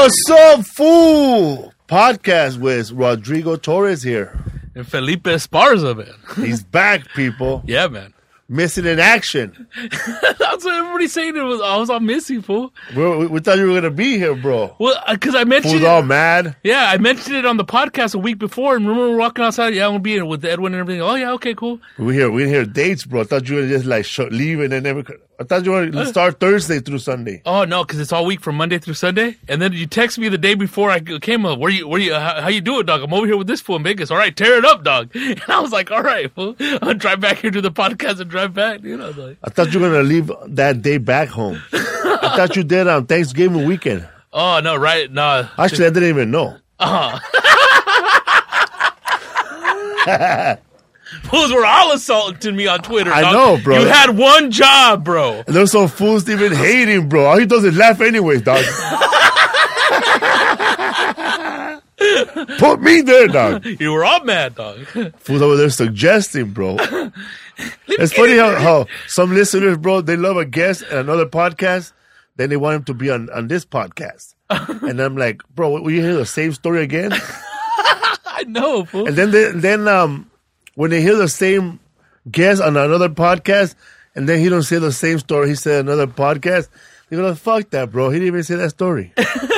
What's up, fool? Podcast with Rodrigo Torres here. And Felipe Esparza, man. He's back, people. Yeah, man. Missing in action. That's what everybody's saying. I was all missing, fool. We thought you were going to be here, bro. Well, because I mentioned Fool's all mad. Yeah, I mentioned it on the podcast a week before, and remember we were walking outside. Yeah, I'm going to be in with Edwin and everything. Oh, yeah, okay, cool. We hear dates, bro. I thought you were just like leave and then never. I thought you were going to start Thursday through Sunday. Oh no, because it's all week from Monday through Sunday. And then you text me the day before I came up. Where you? How you doing, dog? I'm over here with this fool in Vegas. All right, tear it up, dog. And I was like, all right, fool. I'll drive back here to the podcast and drive back. You know, like. I thought you were going to leave that day back home. I thought you did on Thanksgiving weekend. Oh no, right? No. Actually, I didn't even know. Fools were all assaulting me on Twitter. I dog. know, bro. You had one job, bro. And there's some fools even hating, bro. All he does is laugh anyways, dog. Put me there, dog. You were all mad, dog. Fools over there suggesting, bro. It's funny how some listeners, bro, they love a guest and another podcast, then they want him to be on this podcast. And I'm like, bro, will you hear the same story again? I know, fool. And then when they hear the same guest on another podcast, and then he don't say the same story he said another podcast, they're gonna fuck that, bro. He didn't even say that story.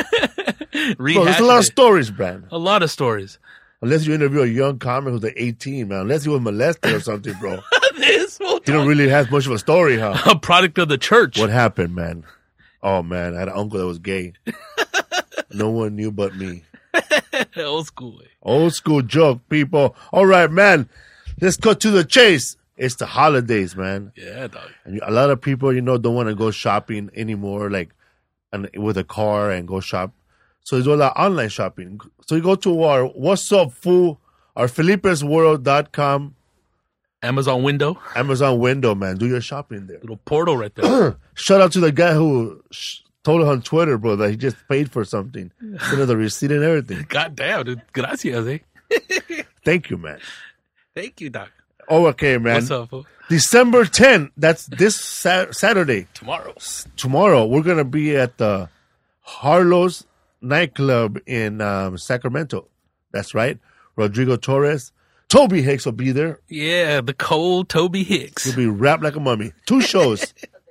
Bro, there's a lot of stories, Brandon. A lot of stories. Unless you interview a young comic who's like 18, man. Unless he was molested or something, bro. This fool, He don't really have much of a story, huh? a product of the church. What happened, man? Oh, man, I had an uncle that was gay. No one knew but me. Old school way. Old school joke, people. All right, man. Let's cut to the chase. It's the holidays, man. Yeah, dog. And a lot of people, don't want to go shopping anymore, like with a car and go shop. So there's a lot of online shopping. So you go to our What's Up Fool, our Felipe'sWorld.com. Amazon window. Amazon window, man. Do your shopping there. Little portal right there. Shout out to the guy who told us on Twitter, bro, that he just paid for something. Sent us the receipt and everything. God damn, dude. Gracias, eh? Thank you, man. Thank you, doc. Oh, okay, man. What's up, fool? December 10th, that's this Saturday. Tomorrow, we're going to be at the Harlow's nightclub in Sacramento. That's right. Rodrigo Torres. Toby Hicks will be there. Yeah, the cold Toby Hicks. He'll be wrapped like a mummy. 2 shows.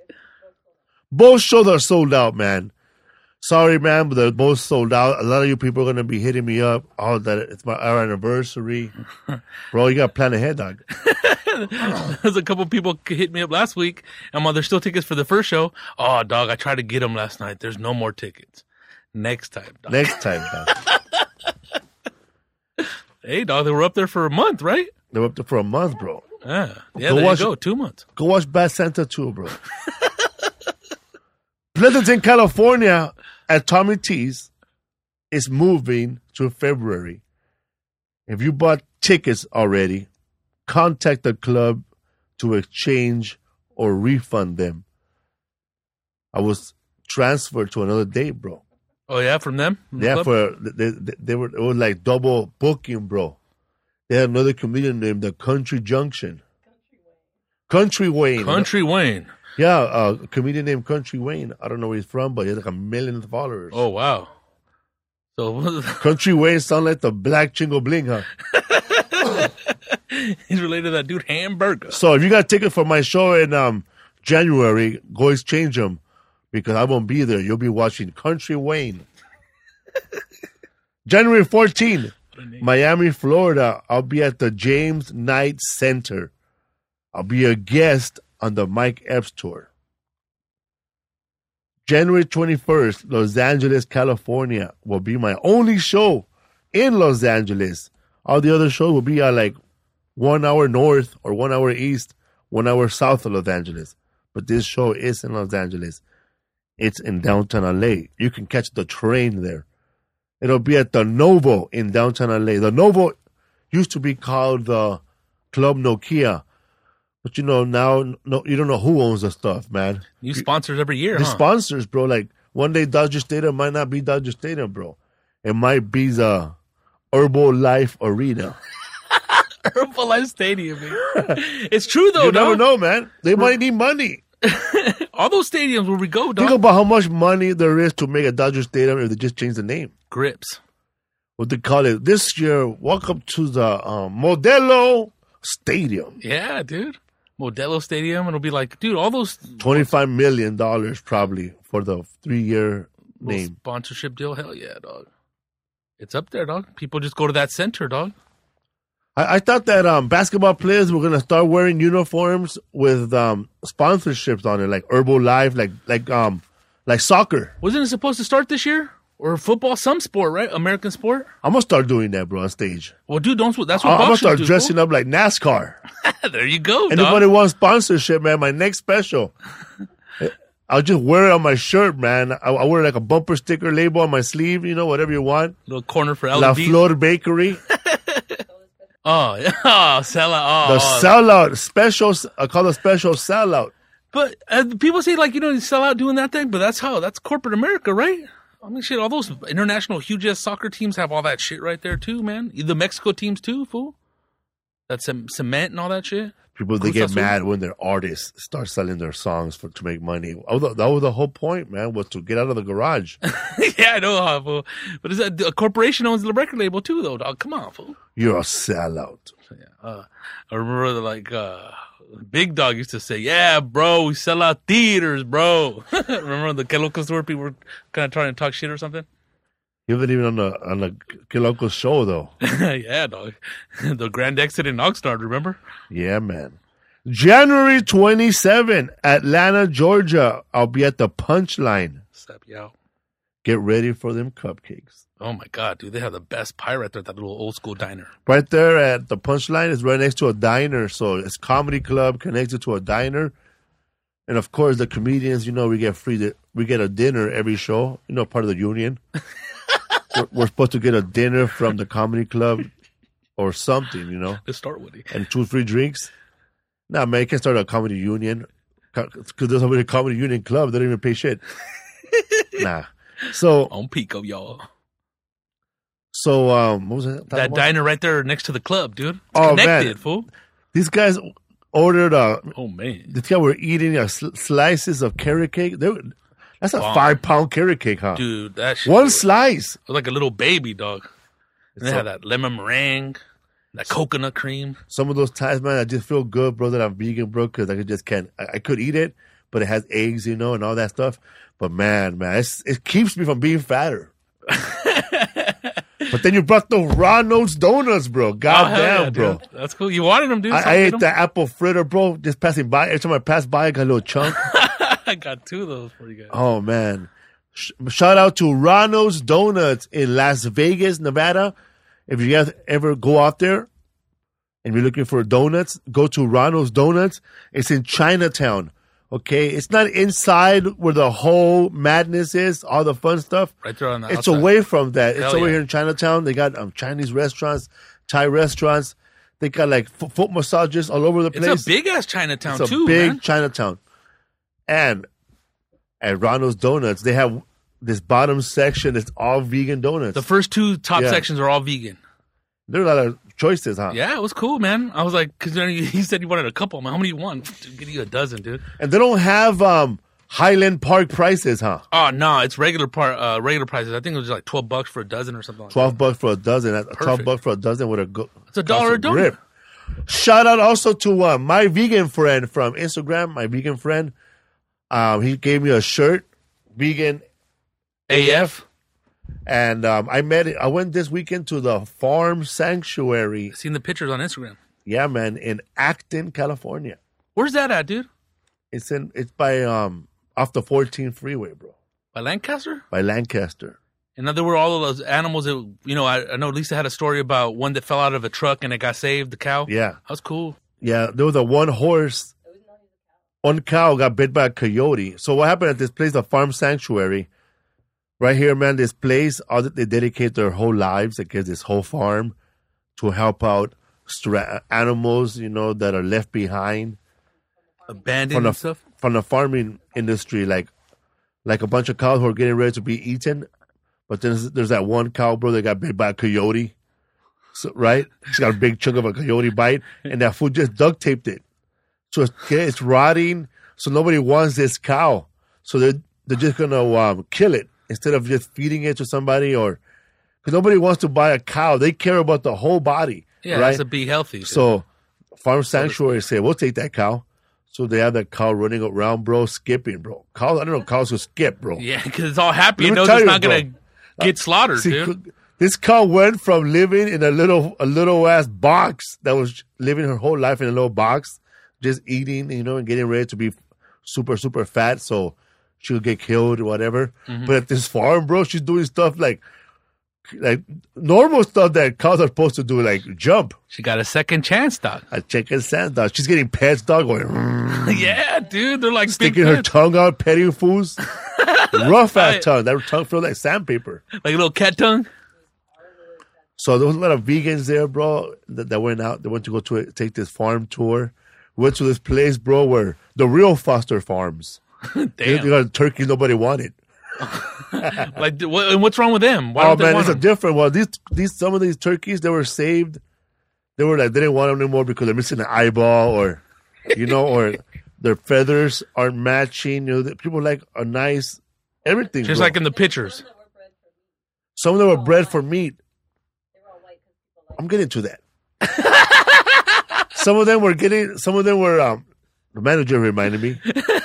Both shows are sold out, man. Sorry, man, but they're both sold out. A lot of you people are going to be hitting me up. Oh, that it's our anniversary. Bro, you got to plan ahead, dog. There's a couple people hit me up last week. And there's still tickets for the first show. Oh, dog, I tried to get them last night. There's no more tickets. Next time, dog. Next time, dog. Hey, dog, they were up there for a month, right? They were up there for a month, bro. Yeah, there you go. 2 months. Go watch Bad Santa 2, bro. Pleasanton, California at Tommy T's is moving to February. If you bought tickets already, contact the club to exchange or refund them. I was transferred to another date, bro. Oh, yeah, from them? From yeah, the it was like double booking, bro. They had another comedian named the Country Junction. Country Wayne. Country Wayne. Yeah, a comedian named Country Wayne. I don't know where he's from, but he has like 1 million followers. Oh, wow. So Country Wayne sound like the Black Chingo Bling, huh? He's related to that dude Hamburger. So if you got tickets for my show in January, go exchange them because I won't be there. You'll be watching Country Wayne. January 14th, Miami, Florida. I'll be at the James Knight Center. I'll be a guest on the Mike Epps tour. January 21st, Los Angeles, California will be my only show in Los Angeles. All the other shows will be at like 1 hour north or 1 hour east, 1 hour south of Los Angeles. But this show is in Los Angeles. It's in downtown LA. You can catch the train there. It'll be at the Novo in downtown LA. The Novo used to be called the Club Nokia. But now you don't know who owns the stuff, man. New sponsors every year, The sponsors, bro. Like, one day Dodger Stadium might not be Dodger Stadium, bro. It might be the Herbalife Arena. Herbalife Stadium, man. It's true, though. You never know, man. They might need money. All those stadiums where we go, Think dog. about how much money there is to make a Dodger Stadium if they just change the name. Grips. What they call it this year? Welcome to the Modelo Stadium. Yeah, dude. Modelo Stadium. It'll be like, dude, all those $25 million probably for the 3-year little name. sponsorship deal. Hell yeah, dog. It's up there, dog. People just go to that center, dog. I thought that basketball players were gonna start wearing uniforms with sponsorships on it, like Herbalife, like soccer. Wasn't it supposed to start this year? Or football, some sport, right? American sport? I'm gonna start doing that, bro, on stage. Well, dude, that's what I'm gonna boxers start do. dressing up like NASCAR. There you go, Anybody dog. wants sponsorship, man? My next special, I'll just wear it on my shirt, man. I wear like a bumper sticker label on my sleeve, whatever you want. Little corner for La LED. Flor Bakery. Oh, yeah. Sellout. The sellout special. I call it special sellout. But people say, like, you sell out doing that thing, but that's corporate America, right? I mean, shit, all those international huge-ass soccer teams have all that shit right there, too, man. The Mexico teams, too, fool. That's cement and all that shit. People, they get mad when their artists start selling their songs to make money. That was the whole point, man, was to get out of the garage. Yeah, I know, fool. But is that a corporation owns the record label, too, though, dog? Come on, fool. You're a sellout. Yeah. I remember, like, Big Dog used to say, yeah, bro, we sell out theaters, bro. Remember the Que Locos tour? People were kind of trying to talk shit or something? You haven't even on the Que Locos show, though. Yeah, dog. The Grand Exit in Oxnard, remember? Yeah, man. January 27, Atlanta, Georgia. I'll be at the Punchline. Step, yo. Get ready for them cupcakes. Oh, my God, dude. They have the best pie right there at that little old school diner. Right there at the Punchline is right next to a diner. So it's comedy club connected to a diner. And, of course, the comedians, we get we get a dinner every show, part of the union. we're supposed to get a dinner from the comedy club or something, Let's start with it. and 2 free drinks. Nah, man, you can't start a comedy union because there's already a comedy union club. They don't even pay shit. Nah. So, On Pico, y'all. what was that? That diner right there next to the club, dude. It's Oh, connected, man. fool. These guys ordered Oh, man. this guy were eating slices of carrot cake. That's a Bomb. 5-pound carrot cake, huh? Dude, that shit One was slice. like a little baby, dog. And they So- had that lemon meringue, that coconut cream. Some of those times, man, I just feel good, bro, that I'm vegan, bro, because I could eat it, but it has eggs, and all that stuff. But man, it keeps me from being fatter. But then you brought the Ronald's donuts, bro. God hell damn, yeah, bro. dude. That's cool. You wanted them, dude. So I ate get 'em. the apple fritter, bro, just passing by. Every time I pass by, I got a little chunk. I got 2 of those for you guys. Oh, man. Shout out to Ronald's Donuts in Las Vegas, Nevada. If you guys ever go out there and you're looking for donuts, go to Ronald's Donuts. It's in Chinatown. Okay? It's not inside where the whole madness is, all the fun stuff. Right there on the It's outside. away from that. It's Hell over yeah. here in Chinatown. They got Chinese restaurants, Thai restaurants. They got like foot massages all over the place. It's a big-ass Chinatown, It's a too, big man. Chinatown. And at Ronald's Donuts, they have this bottom section that's all vegan donuts. The first 2 top Yeah. sections are all vegan. There are a lot of choices, huh? Yeah, it was cool, man. I was like, because he said he wanted a couple. I'm like, how many you want? Dude, give you a dozen, dude. And they don't have Highland Park prices, huh? Oh, no, it's regular prices. I think it was like $12 for a dozen or something like that. $12 for a dozen. $12 for a dozen would have It's $1 a donut. grip. Shout out also to my vegan friend from Instagram, my vegan friend. He gave me a shirt, vegan AF. And I went this weekend to the Farm Sanctuary. Seen the pictures on Instagram. Yeah, man, in Acton, California. Where's that at, dude? It's by off the 14 freeway, bro. By Lancaster? By Lancaster. And there were all of those animals that, I know Lisa had a story about one that fell out of a truck and it got saved, the cow. Yeah. That was cool. Yeah, there was one cow got bit by a coyote. So what happened at this place, the Farm Sanctuary, right here, man, this place, they dedicate their whole lives, this whole farm to help out animals, that are left behind. Abandoned and stuff. From the farming industry, like a bunch of cows who are getting ready to be eaten. But then there's that one cow, bro, that got bit by a coyote. So, right? She's got a big chunk of a coyote bite, and that fool just duct taped it. So it's rotting. So nobody wants this cow. So they're just gonna kill it instead of just feeding it to somebody, or because nobody wants to buy a cow. They care about the whole body. Yeah, right? it has to be healthy. Dude. So Farm Sanctuary said, we'll take that cow. So they have that cow running around, bro, skipping, bro. Cows, I don't know, cows will skip, bro. Yeah, because it's all happy. It Let me knows tell it's you, not bro. going to get slaughtered, See, dude. this cow went from living in a little ass box that was living her whole life in a little box, just eating, and getting ready to be super, super fat. So she'll get killed or whatever. Mm-hmm. But at this farm, bro, she's doing stuff like normal stuff that cows are supposed to do, like jump. She got a second chance, dog. A chicken sand dog. She's getting pets, dog, going Yeah, dude. They're like sticking big her pets. tongue out, petting fools. Rough ass tongue. That tongue feels like sandpaper. Like a little cat tongue. So there was a lot of vegans there, bro, that went out. They went to take this farm tour. We went to this place, bro, where the real Foster Farms. They Damn. got turkeys nobody wanted. Like, and what's wrong with them? Why Oh don't they man, want it's a them? different one. These some of these turkeys, they were saved. They were like, they didn't want them anymore because they're missing an eyeball, or or their feathers aren't matching. People like a nice everything. Just bro. like in the pictures. Some of them were bred for meat. I'm getting to that. Some of them were. The manager reminded me.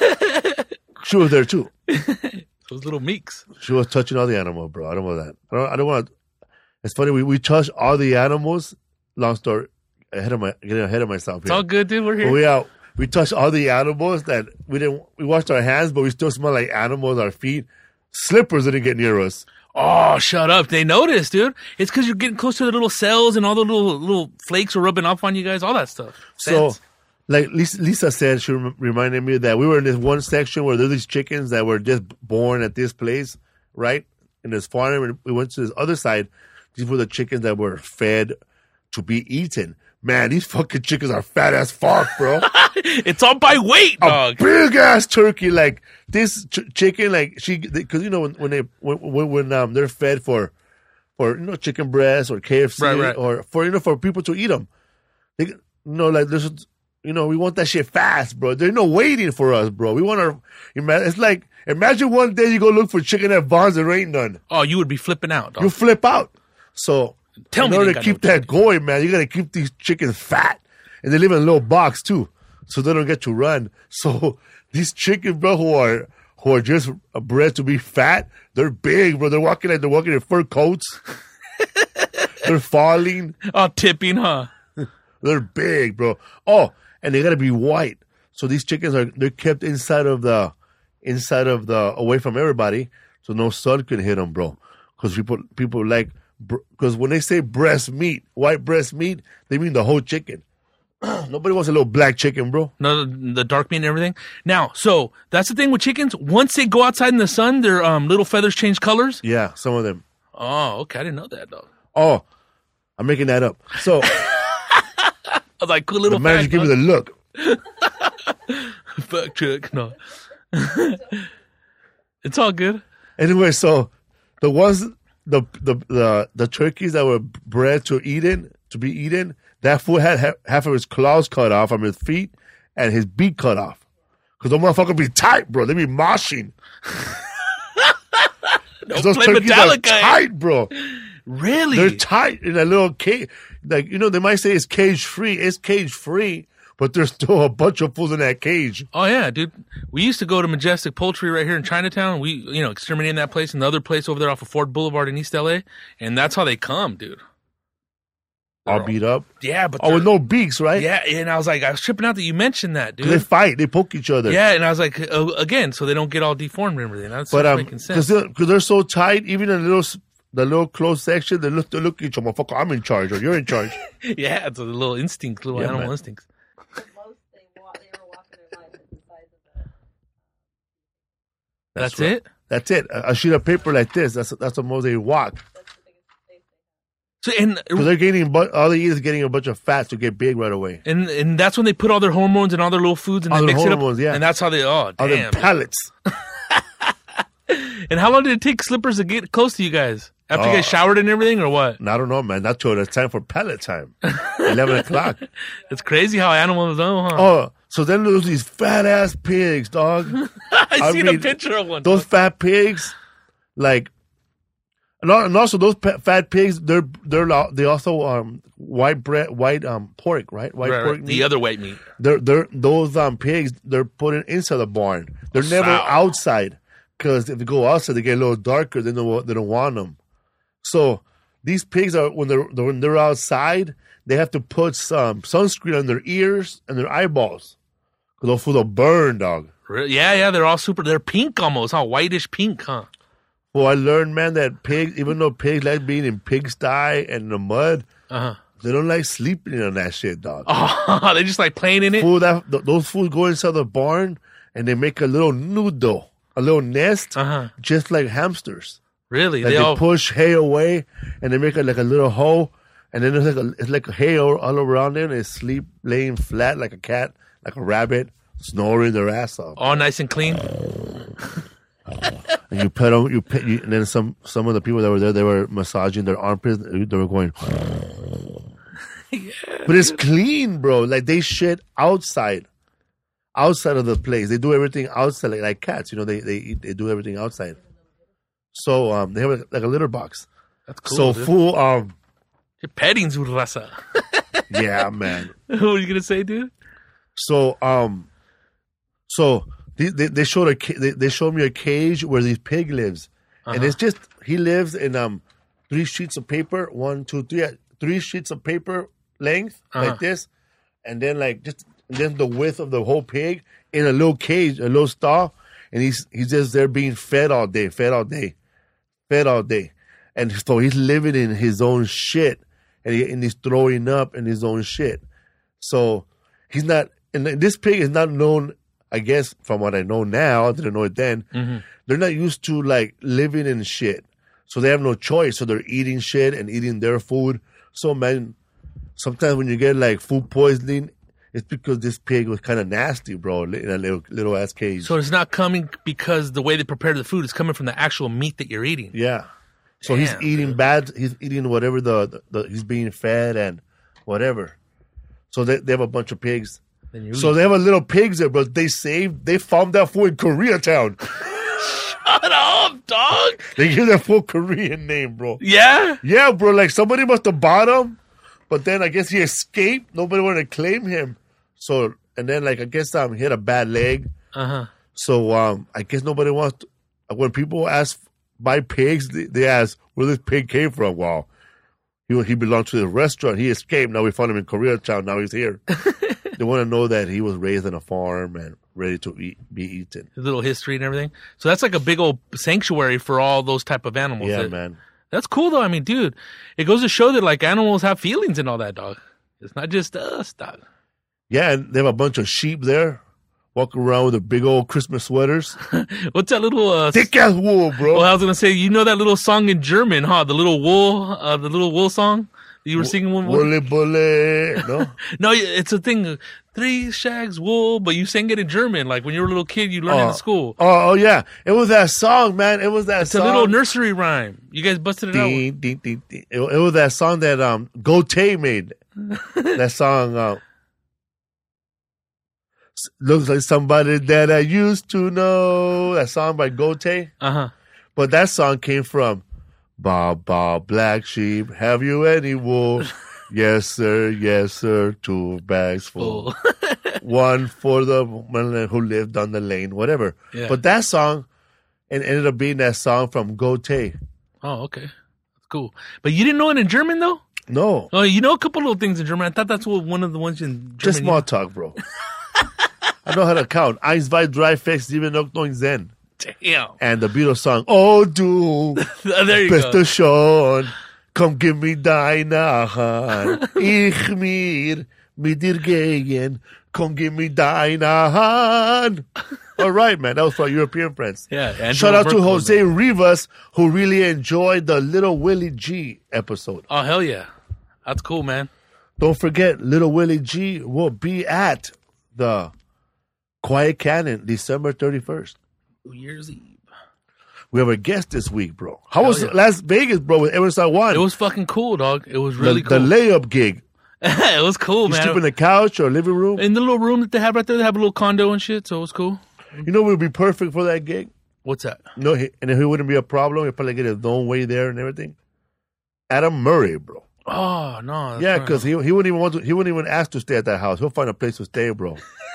She was there too. Those little meeks. She was touching all the animals, bro. I don't want that. I don't want. It's funny. We touched all the animals. Long story. Getting ahead of myself It's here. all good, dude. We're here. But we touched all the animals that we didn't. We washed our hands, but we still smell like animals. Our feet, slippers didn't get near us. Oh, shut up. They noticed, dude. It's because you're getting close to the little cells and all the little flakes are rubbing off on you guys, all that stuff. So, Sense. like Lisa said, she reminded me that we were in this one section where there's these chickens that were just born at this place, right? In this farm. And we went to this other side. These were the chickens that were fed to be eaten. Man, these fucking chickens are fat as fuck, bro. It's all by weight, dog. Big ass turkey, like this chicken, like because when they're fed for chicken breast or KFC Right. or for people to eat them, like there's we want that shit fast, bro. There's no waiting for us, bro. We want it's like imagine one day you go look for chicken at Vons and there ain't none. Oh, you would be flipping out, dog. You flip out. So Tell in me order they to got keep no that going, man, you gotta keep these chickens fat, and they live in a little box too, so they don't get to run. So these chickens, bro, who are just bred to be fat, they're big, bro. They're walking in fur coats. They're falling. Oh, tipping, huh? They're big, bro. Oh, and they gotta be white. So these chickens they're kept inside of the away from everybody, so no sun can hit them, bro. Because people like. Because when they say breast meat, white breast meat, they mean the whole chicken. Nobody wants a little black chicken, bro. No, the dark meat and everything. Now, so that's the thing with chickens. Once they go outside in the sun, their little feathers change colors. Yeah, some of them. Oh, okay. I didn't know that, dog. Oh, I'm making that up. So I was like, cool little the manager fact, give me the look. fact check. No. It's all good. Anyway, so the ones the turkeys that were bred to be eaten, that fool had half of his claws cut off from his feet and his beak cut off. Because those motherfuckers be tight, bro. They be moshing. Don't Those play turkeys are Metallica. tight, bro. Really? They're tight in a little cage. Like, they might say it's cage free. It's cage free, but there's still a bunch of fools in that cage. Oh yeah, dude. We used to go to Majestic Poultry right here in Chinatown. We, exterminated that place and the other place over there off of Ford Boulevard in East LA. And that's how they come, dude. All beat up. Yeah, but Oh, with no beaks, right? yeah, and I was tripping out that you mentioned that, dude. They fight. They poke each other. Yeah, and I was like, again, so they don't get all deformed and everything. That's But making sense. because they're so tight, even in the little closed section, they look at each other. Motherfucker, I'm in charge, or you're in charge. Yeah, it's a little instinct, little Yeah, animal man. instincts. Most they were walking their life at the size of the. That's right. it. That's it. A sheet of paper like this. That's the most they walk. That's the biggest space they So and Because they're getting, all they eat is getting a bunch of fat to get big right away. and that's when they put all their hormones and all their little foods and All they their mix hormones, it up. yeah. And that's how they. Oh All damn. the pellets. And how long did it take Slippers to get close to you guys? After you guys showered and everything, or what? I don't know, man. Not till it's time for pellet time. 11 o'clock. It's crazy how animals know, huh? Oh, So then there's these fat ass pigs, dog. I seen mean, a picture of one. Those dog. fat pigs, like, and also those fat pigs, they also white pork, right? White Right, pork. right. meat. The other white meat. Those pigs, they're put inside the barn. They're never Foul. outside, because if they go outside, they get a little darker. Then they don't want them. So these pigs are when they're outside, they have to put some sunscreen on their ears and their eyeballs, because they'll burn, dog. Yeah, they're all super. They're pink almost, huh? Whitish pink, huh? Well, I learned, man, that pigs, even though pigs like being in pigsty and in the mud, they don't like sleeping on that shit, dog. Oh, they just like playing in it. Those fools go inside the barn and they make a little nudo, a little nest, just like hamsters. Really? Like they push hay away and they make it like a little hole, and then it's like a hay all around there, and they sleep laying flat like a cat, like a rabbit, snoring their ass off. All nice and clean. And you pet them, and then some of the people that were there, they were massaging their armpits. They were going, but it's clean, bro. Like they shit outside of the place. They do everything outside, like cats. You know, they do everything outside. So they have like a litter box. That's cool. So dude. full. You're petting Zurrasa. Yeah, man. What are you gonna say, dude? So they showed me a cage where this pig lives, and it's just he lives in 3 sheets of paper, 1, 2, 3, 3 sheets of paper length like this, and then then the width of the whole pig in a little cage, a little stall, and he's just there being fed all day, and so he's living in his own shit, and he's throwing up in his own shit. So he's not, and this pig is not known, I guess, from what I know now, I didn't know it then, they're not used to like living in shit. So they have no choice. So they're eating shit and eating their food. So man, sometimes when you get like food poisoning, it's because this pig was kind of nasty, bro, in a little ass cage. So it's not coming because the way they prepare the food is coming from the actual meat that you're eating. Yeah. So Damn, he's eating bad. He's eating whatever the he's being fed and whatever. So they have a bunch of pigs. So they have a little pigs there, but they found that fool in Koreatown. Shut up, dog. They give that fool Korean name, bro. Yeah? Yeah, bro. Like somebody must have bought him, but then I guess he escaped. Nobody wanted to claim him. So and then like I guess he had a bad leg. So I guess nobody wants to, when people buy pigs, they ask where this pig came from. Wow. He belonged to the restaurant. He escaped. Now we found him in Koreatown. Now he's here. They want to know that he was raised on a farm and ready to be eaten. His little history and everything. So that's like a big old sanctuary for all those type of animals. Yeah, man. That's cool though. I mean, dude, it goes to show that like animals have feelings and all that, dog. It's not just us, dog. Yeah, and they have a bunch of sheep there, walking around with their big old Christmas sweaters. What's that little thick ass wool, bro? Well, I was gonna say, you know that little song in German, huh? The little wool song you were singing one. Woolly bully, no? No, it's a thing. 3 shags wool, but you sang it in German, like when you were a little kid, you learned it in school. Oh, yeah, it was that song, man. It was that it's song. It's a little nursery rhyme. You guys busted it out. It was that song that Gotay made. That song. Looks like somebody that I used to know. That song by Gotay. But that song came from Bob, black sheep, have you any wool? Yes, sir, 2 bags full. One for the man who lived on the lane, whatever. Yeah. But that song ended up being that song from Gotay. Oh, okay. That's cool. But you didn't know it in German, though? No. Oh, you know a couple little things in German. I thought that's one of the ones in German. Just small talk, bro. I know how to count. 1, 2, 3, 4, 7, 8, 9, 10. Damn. And the Beatles song, Oh, du there you bist go. schon, komm, gib mir deine Hand, ich mir mit dir gehen, komm, gib mir deine Hand. All right, man. That was for our European friends. Yeah. Shout out to Jose Rivas, who really enjoyed the Little Willie G episode. Oh, hell yeah. That's cool, man. Don't forget, Little Willie G will be at the Quiet Cannon December 31st. New Year's Eve. We have a guest this week, bro. How was Las Vegas, bro, with Emerson One? It was fucking cool, dog. It was really cool. The layup gig. It was cool, You man. sleep in the couch or living room. In the little room that they have right there, they have a little condo and shit, so it was cool. You know what would be perfect for that gig? What's that? No, and if it wouldn't be a problem, he'd probably get his own way there and everything. Adam Murray, bro. Oh no. Yeah, because he wouldn't even he wouldn't even ask to stay at that house. He'll find a place to stay, bro.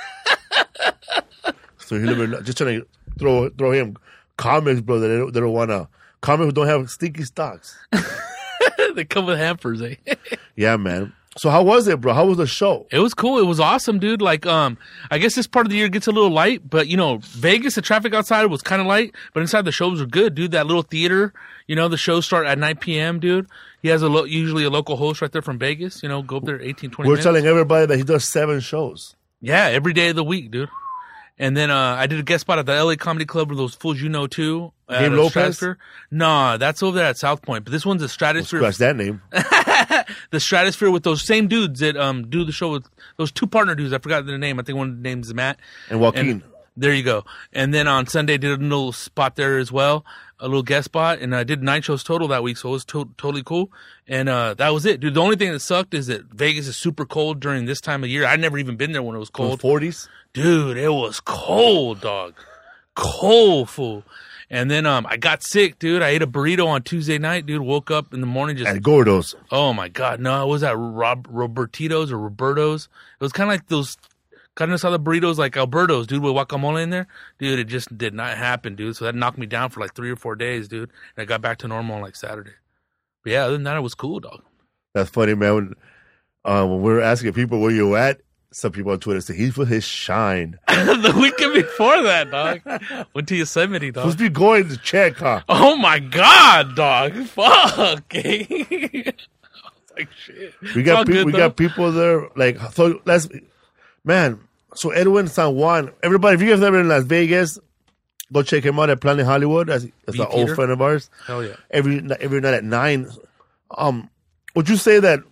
So he'll just trying to throw him comics, bro. That they don't want to comics who don't have sticky stocks. They come with hampers, eh? Yeah, man. So how was it, bro? How was the show? It was cool. It was awesome, dude. Like, I guess this part of the year gets a little light, but you know, Vegas, the traffic outside was kind of light, but inside the shows were good, dude. That little theater, you know, the shows start at 9 p.m., dude. He has usually a local host right there from Vegas, you know, go up there 18, 20 We're minutes. telling everybody that he does 7 shows. Yeah, every day of the week, dude. And then I did a guest spot at the LA Comedy Club with those fools you know too. Dave at Lopez? Stratosphere. Nah, that's over there at South Point. But this one's a Stratosphere. Scratch that name. The Stratosphere with those same dudes that do the show with those 2 partner dudes. I forgot their name. I think one of the names is Matt. And Joaquin. There you go. And then on Sunday, did a little spot there as well, a little guest spot. And I did 9 shows total that week, so it was totally cool. And that was it, dude. The only thing that sucked is that Vegas is super cold during this time of year. I'd never even been there when it was cold. 40s. Dude, it was cold, dog. Cold, fool. And then I got sick, dude. I ate a burrito on Tuesday night, dude. Woke up in the morning just... At Gordo's. Oh, my God. No, it was at Robertito's or Roberto's. It was kind of like those... Kind of saw the burritos like Alberto's, dude, with guacamole in there. Dude, it just did not happen, dude. So that knocked me down for like 3 or 4 days, dude. And I got back to normal on like Saturday. But yeah, other than that, it was cool, dog. That's funny, man. When we were asking people where you at, some people on Twitter say he's with his shine. The weekend before that, dog. Went to Yosemite, dog. Supposed to be going to check, huh? Oh, my God, dog. Fuck. I was like, shit. We got people there. Like, so man. So Edwin San Juan, everybody, if you guys ever in Las Vegas, go check him out at Planet Hollywood. That's an old friend of ours. Hell yeah. Every night at 9. Would you say that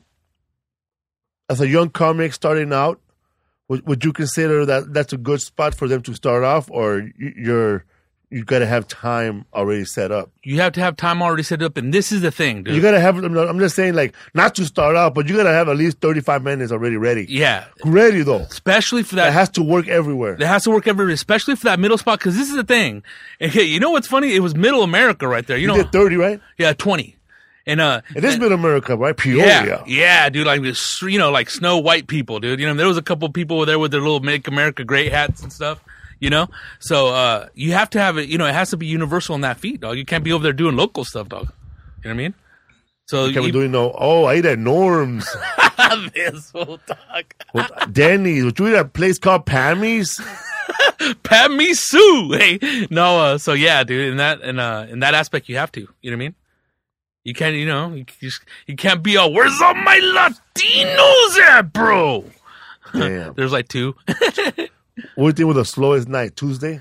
as a young comic starting out, would you consider that that's a good spot for them to start off, or you got to have time already set up? You have to have time already set up, and this is the thing, dude. You got to have, I'm just saying, like, not to start out, but you got to have at least 35 minutes already ready. Yeah. Ready, though. Especially for that. It has to work everywhere. It has to work everywhere, especially for that middle spot, because this is the thing. And, you know what's funny? It was middle America right there. You know, did 30, right? Yeah, 20. And it is middle America, right? Peoria. Yeah, dude, like this, you know, like Snow White people, dude. You know, there was a couple people there with their little Make America Great hats and stuff. You know, so you have to have it. You know, it has to be universal in that feet, dog. You can't be over there doing local stuff, dog. You know what I mean? So you can't be doing I ate at Norm's. This whole dog. Denny's. Would you eat at a place called Pammy's? Pammy Sue. Hey, no. So yeah, dude. In that aspect, you have to. You know what I mean? You can't. You know, you can't be all. Where's all my Latinos at, bro? Damn. There's like 2. What do you think was the slowest night? Tuesday?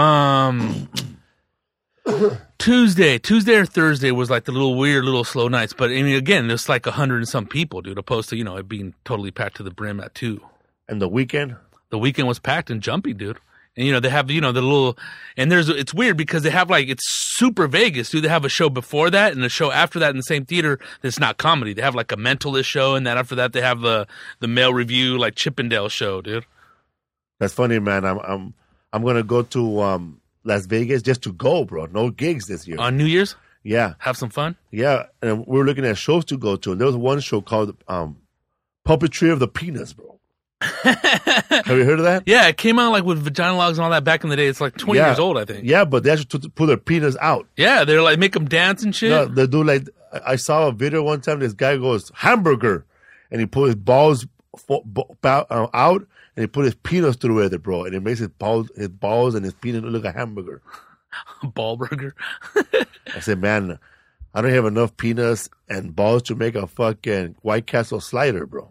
Tuesday or Thursday was like the little weird little slow nights. But I mean, again, there's like 100 and some people, dude, opposed to, you know, it being totally packed to the brim at 2. And the weekend? The weekend was packed and jumpy, dude. And, you know, they have, you know, the little, and it's weird because they have like, it's super Vegas, dude. They have a show before that and a show after that in the same theater that's not comedy. They have like a mentalist show, and then after that they have the male review, like Chippendale show, dude. That's funny, man. I'm gonna go to Las Vegas just to go, bro. No gigs this year. On New Year's? Yeah. Have some fun? Yeah. And we were looking at shows to go to, and there was one show called Puppetry of the Penis, bro. Have you heard of that? Yeah, it came out like with vagina logs and all that back in the day. It's like 20 years old, I think. Yeah, but they actually put their penis out. Yeah, they're like, make them dance and shit. No, they do like, I saw a video one time, this guy goes, hamburger, and he put his balls out, and he put his penis through it, bro, and it makes his balls and his penis look like a hamburger. Ball burger. I said, man, I don't have enough penis and balls to make a fucking White Castle slider, bro.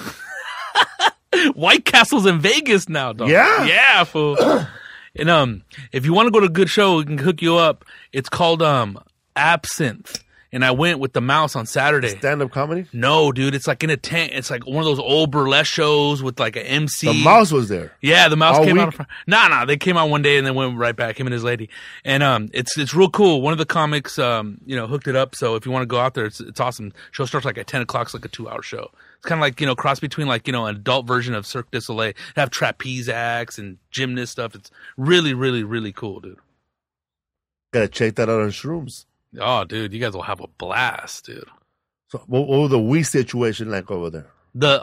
White Castle's in Vegas now, dog. Yeah? Yeah, fool. And if you want to go to a good show, we can hook you up. It's called Absinthe. and I went with the Mouse on Saturday. Stand-up comedy? No, dude, it's like in a tent. It's like one of those old burlesque shows with like an MC. The Mouse was there. Yeah, the Mouse All came week? out. Nah, they came out one day and then went right back. Him and his lady, and it's real cool. One of the comics, hooked it up. So if you want to go out there, it's awesome. Show starts like at 10 o'clock. It's like a 2-hour show. It's kind of like cross between like an adult version of Cirque du Soleil. They have trapeze acts and gymnast stuff. It's really, really, really cool, dude. Gotta check that out on Shrooms. Oh, dude, you guys will have a blast, dude. So what was the weed situation like over there?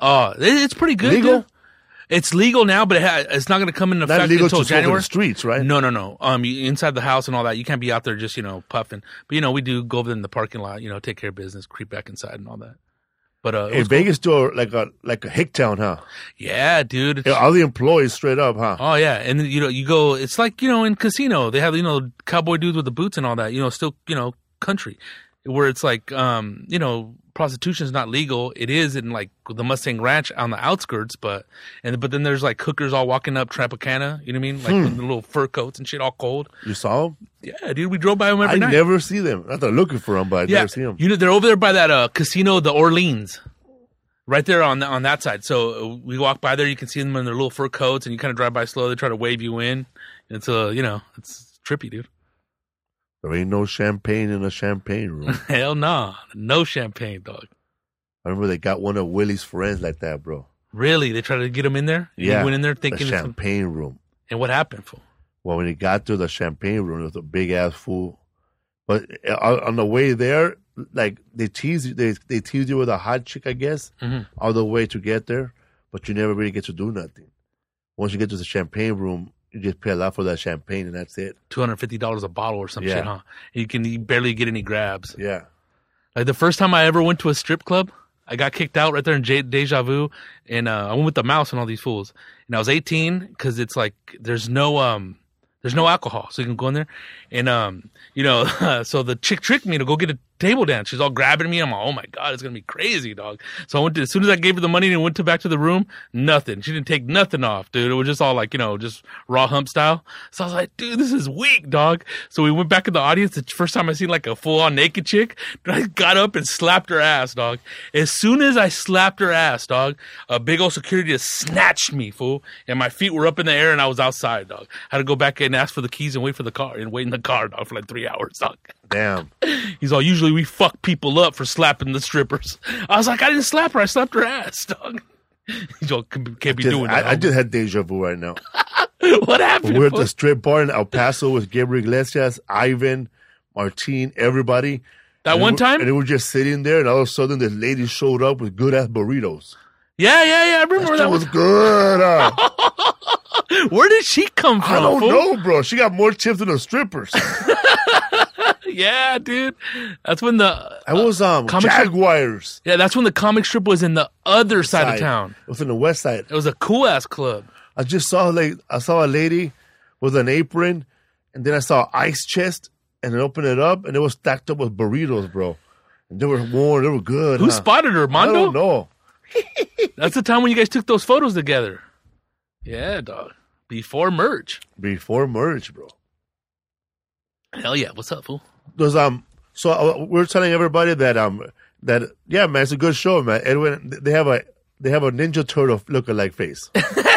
It's pretty good. Legal? Dude. It's legal now, but it's not going to come into Not effect legal until to smoke in January. the streets, right? No. Inside the house and all that, you can't be out there just puffing. But we do go over in the parking lot, take care of business, creep back inside and all that. But it Hey, was Vegas store like a hick town, huh? cool. Yeah, dude. Yeah, all the employees straight up, huh? Oh yeah, and then, you go. It's like in casino they have cowboy dudes with the boots and all that. Still country, where it's like prostitution is not legal. It is in like the Mustang Ranch on the outskirts, but then there's like hookers all walking up Tropicana. You know what I mean? Like with the little fur coats and shit, all cold. You saw them? Yeah, dude, we drove by them every I night. never see them. Not that I'm looking for them, but I never see them. They're over there by that casino, the Orleans. Right there on that side. So we walk by there, you can see them in their little fur coats, and you kind of drive by slow. They try to wave you in. It's it's trippy, dude. There ain't no champagne in a champagne room. Hell no, no champagne, dog. I remember they got one of Willie's friends like that, bro. Really? They tried to get him in there? And Yeah. he went in there The thinking it's champagne room. and what happened, fool? Well, when he got to the champagne room, it was a big ass fool. But on the way there, like they tease you, they tease you with a hot chick, I guess, all the way to get there. But you never really get to do nothing. Once you get to the champagne room, you just pay a lot for that champagne, and that's it. $250 a bottle or some Yeah. shit, huh? You barely get any grabs. Yeah. Like the first time I ever went to a strip club, I got kicked out right there in Deja Vu, and I went with the Mouse and all these fools. And I was 18 because it's like there's no alcohol, so you can go in there. And so the chick tricked me to go get a table dance. She's all grabbing me. I'm like, oh my god, it's gonna be crazy, dog. So I went to, as soon as I gave her the money and went back to the room, nothing. She didn't take nothing off, dude. It was just all like just raw hump style. So I was like, dude, this is weak, dog. So we went back in the audience. The first time I seen like a full on naked chick, I got up and slapped her ass, dog. As soon as I slapped her ass, dog, a big old security just snatched me, fool, and my feet were up in the air and I was outside, dog. I had to go back in and ask for the keys and wait in the car, dog, for like 3 hours, dog. Damn. He's all, usually we fuck people up for slapping the strippers. I was like, I didn't slap her. I slapped her ass, dog. He's all, can't be doing that. I just had deja vu right now. What happened? We're at the strip bar in El Paso with Gabriel Iglesias, Ivan, Martin, everybody. That one time? And we were just sitting there, and all of a sudden this lady showed up with good-ass burritos. Yeah. I remember that was good. Where did she come from? I don't fool? know, bro. She got more tips than the strippers. Yeah, dude. That's when the I was Jaguars. Yeah, that's when the comic strip was in the other side of town. It was in the west side. It was a cool ass club. I just saw I saw a lady with an apron, and then I saw an ice chest, and I opened it up, and it was stacked up with burritos, bro. And they were warm. They were good. Who spotted her, Mondo? I don't know. That's the time when you guys took those photos together. Yeah, dog. Before merch. Before merch, bro. Hell yeah. What's up, fool? Those so we're telling everybody that yeah, man, it's a good show, man. Edwin, they have a Ninja Turtle lookalike face.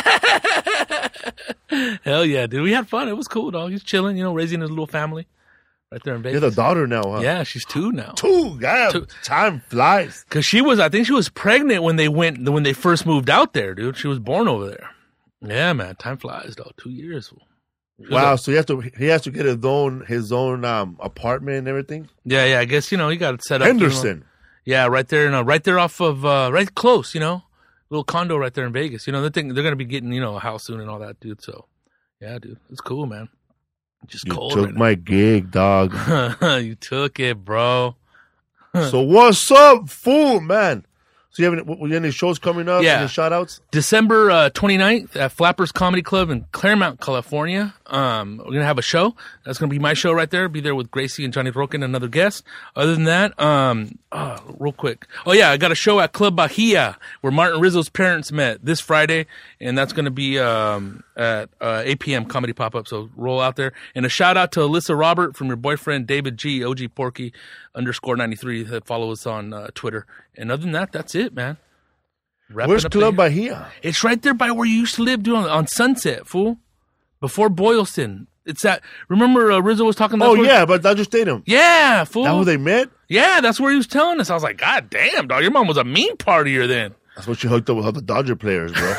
Hell yeah, dude. We had fun. It was cool, dog. He's chilling, raising his little family right there in Vegas. You have a daughter now, huh? Yeah, she's 2 now. 2, yeah. Time flies. Cause I think she was pregnant when they first moved out there, dude. She was born over there. Yeah, man. Time flies, dog. 2 years. Wow. So he has to get his own apartment and everything. Yeah. I guess he got it set up. Henderson. Yeah, right there off of right close. Little condo right there in Vegas. They're gonna be getting a house soon and all that, dude. So yeah, dude, it's cool, man. Just you cold. Took right my gig, dog. You took it, bro. So what's up, fool, man? So you have any shows coming up? Yeah. Any shout outs? December 29th at Flappers Comedy Club in Claremont, California. We're going to have a show. That's going to be my show right there. Be there with Gracie and Johnny Roken, another guest. Other than that, real quick. Oh, yeah, I got a show at Club Bahia where Martin Rizzo's parents met this Friday, and that's going to be at 8 p.m. Comedy Pop-Up, so roll out there. And a shout-out to Alyssa Robert from your boyfriend David G, OG Porky. _93 that follow us on Twitter. And other than that, that's it, man. Wrapping Where's up Club the- Bahia? It's right there by where you used to live, dude, on Sunset, fool. Before Boylston. It's that. Remember Rizzo was talking about? Oh, yeah, but Dodger Stadium. Yeah, fool. That where they met? Yeah, that's where he was telling us. I was like, God damn, dog, your mom was a mean partier then. That's what you hooked up with all the Dodger players, bro.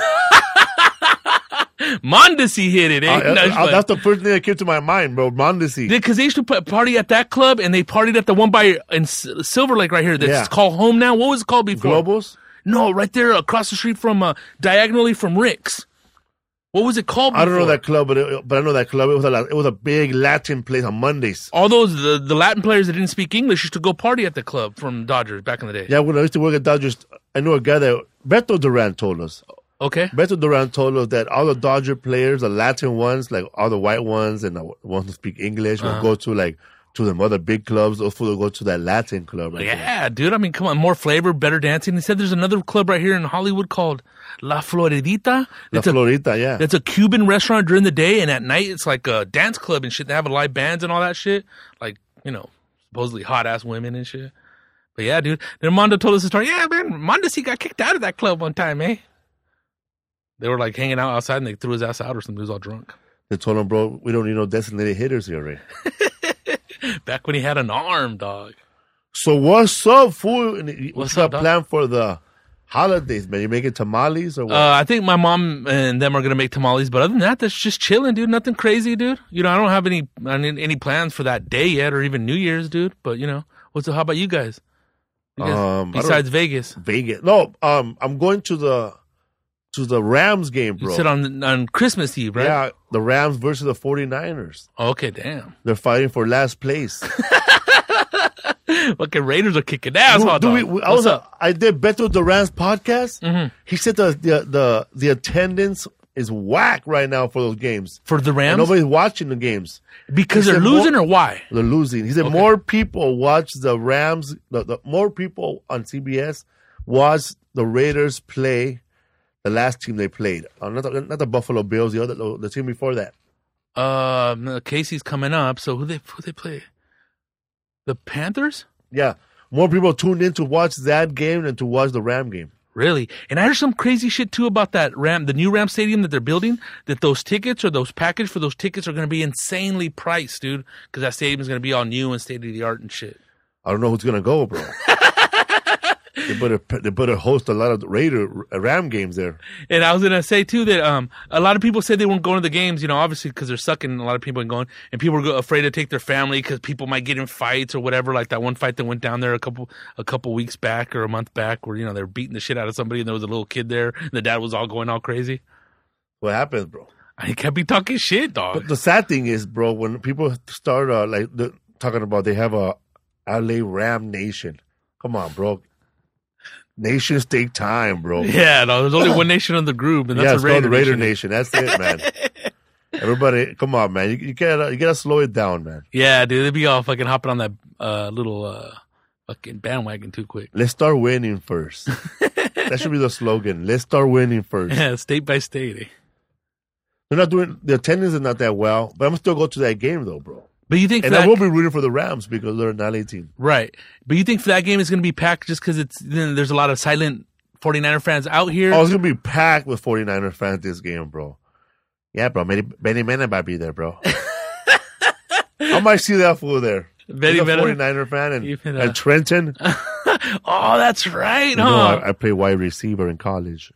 Mondesi hit it, eh? That's the first thing that came to my mind, bro. Mondesi. Because they used to party at that club, and they partied at the one by in Silver Lake right here that's Yeah. called Home now. What was it called before? Globals? No, right there across the street from, diagonally from Rick's. What was it called before? I don't know that club, but I know that club. It was a big Latin place on Mondays. All those, the Latin players that didn't speak English used to go party at the club from Dodgers back in the day. Yeah, when I used to work at Dodgers, I knew a guy that Beto Duran told us. Okay. Beto Duran told us that all the Dodger players, the Latin ones, like all the white ones and the ones who speak English, will go to like to them other big clubs. Those fools will go to that Latin club. Right there. Yeah, dude. I mean, come on, more flavor, better dancing. He said there's another club right here in Hollywood called La Floridita. La Florita, yeah. That's a Cuban restaurant during the day, and at night it's like a dance club and shit. They have live bands and all that shit. Like, you know, supposedly hot ass women and shit. But yeah, dude. Then Mondo told us the story. Yeah, man, Mondesi got kicked out of that club one time, eh? They were like hanging out outside and they threw his ass out or something. He was all drunk. They told him, bro, we don't need no designated hitters here, right? Back when he had an arm, dog. So what's up, fool? What's What's up, up, dog? plan for the holidays, man? You making tamales or what? I think my mom and them are gonna make tamales, but other than that, that's just chilling, dude. Nothing crazy, dude. You know, I don't have any plans for that day yet, or even New Year's, dude. But you know, how about you guys? I don't- Besides Vegas, Vegas. No, I'm going to the Rams game, bro. you said on Christmas Eve, right? Yeah, the Rams versus the 49ers. Okay, damn. They're fighting for last place. Fucking Raiders are kicking ass, hot dog. What's up? I did Beto Duran's podcast. Mm-hmm. He said the attendance is whack right now for those games. For the And Rams? nobody's watching the games. Because He they're said losing more- or why? They're losing. He said Okay. more people watch the Rams. The more people on CBS watch the Raiders play the last team they played. Not the Buffalo Bills. The team before that. Casey's coming up, so who they play? The Panthers? Yeah, more people tuned in to watch that game than to watch the Ram game. Really? And I heard some crazy shit too about that the new Ram Stadium that they're building, that those tickets or those package for those tickets are going to be insanely priced, dude, because that stadium is going to be all new and state of the art and shit. I don't know who's gonna go, bro. They better host a lot of Ram games there. And I was going to say too that a lot of people said they weren't going to the games, you know, obviously because they're sucking, a lot of people ain't going, and people are afraid to take their family because people might get in fights or whatever, like that one fight that went down there a couple weeks back or a month back where, you know, they were beating the shit out of somebody and there was a little kid there and the dad was all going all crazy. What happens, bro? I can't be talking shit, dog. But the sad thing is, bro, when people start talking about they have a LA Ram Nation. Come on, bro. Nations take time, bro. Yeah, no, there's only one nation in the group, and that's Yeah, the it's Raider called the Raider Nation. Nation. That's it, man. Everybody, come on, man. You gotta slow it down, man. Yeah, dude, they'd be all fucking hopping on that little fucking bandwagon too quick. Let's start winning first. That should be the slogan. Let's start winning first. Yeah, state by state. Eh? They're not doing the attendance is not that well, but I'm still go to that game though, bro. But you think And for I that, will be rooting for the Rams because they're an LA team. right? But you think for that game is going to be packed just because there's a lot of silent 49er fans out here? Oh, it's gonna be packed with 49er fans this game, bro. Yeah, bro. Benny Mena might be there, bro. I might see that fool there. Benny He's a Mena? 49er fan Even, and Trenton. Oh, that's right, You know, huh? I played wide receiver in college.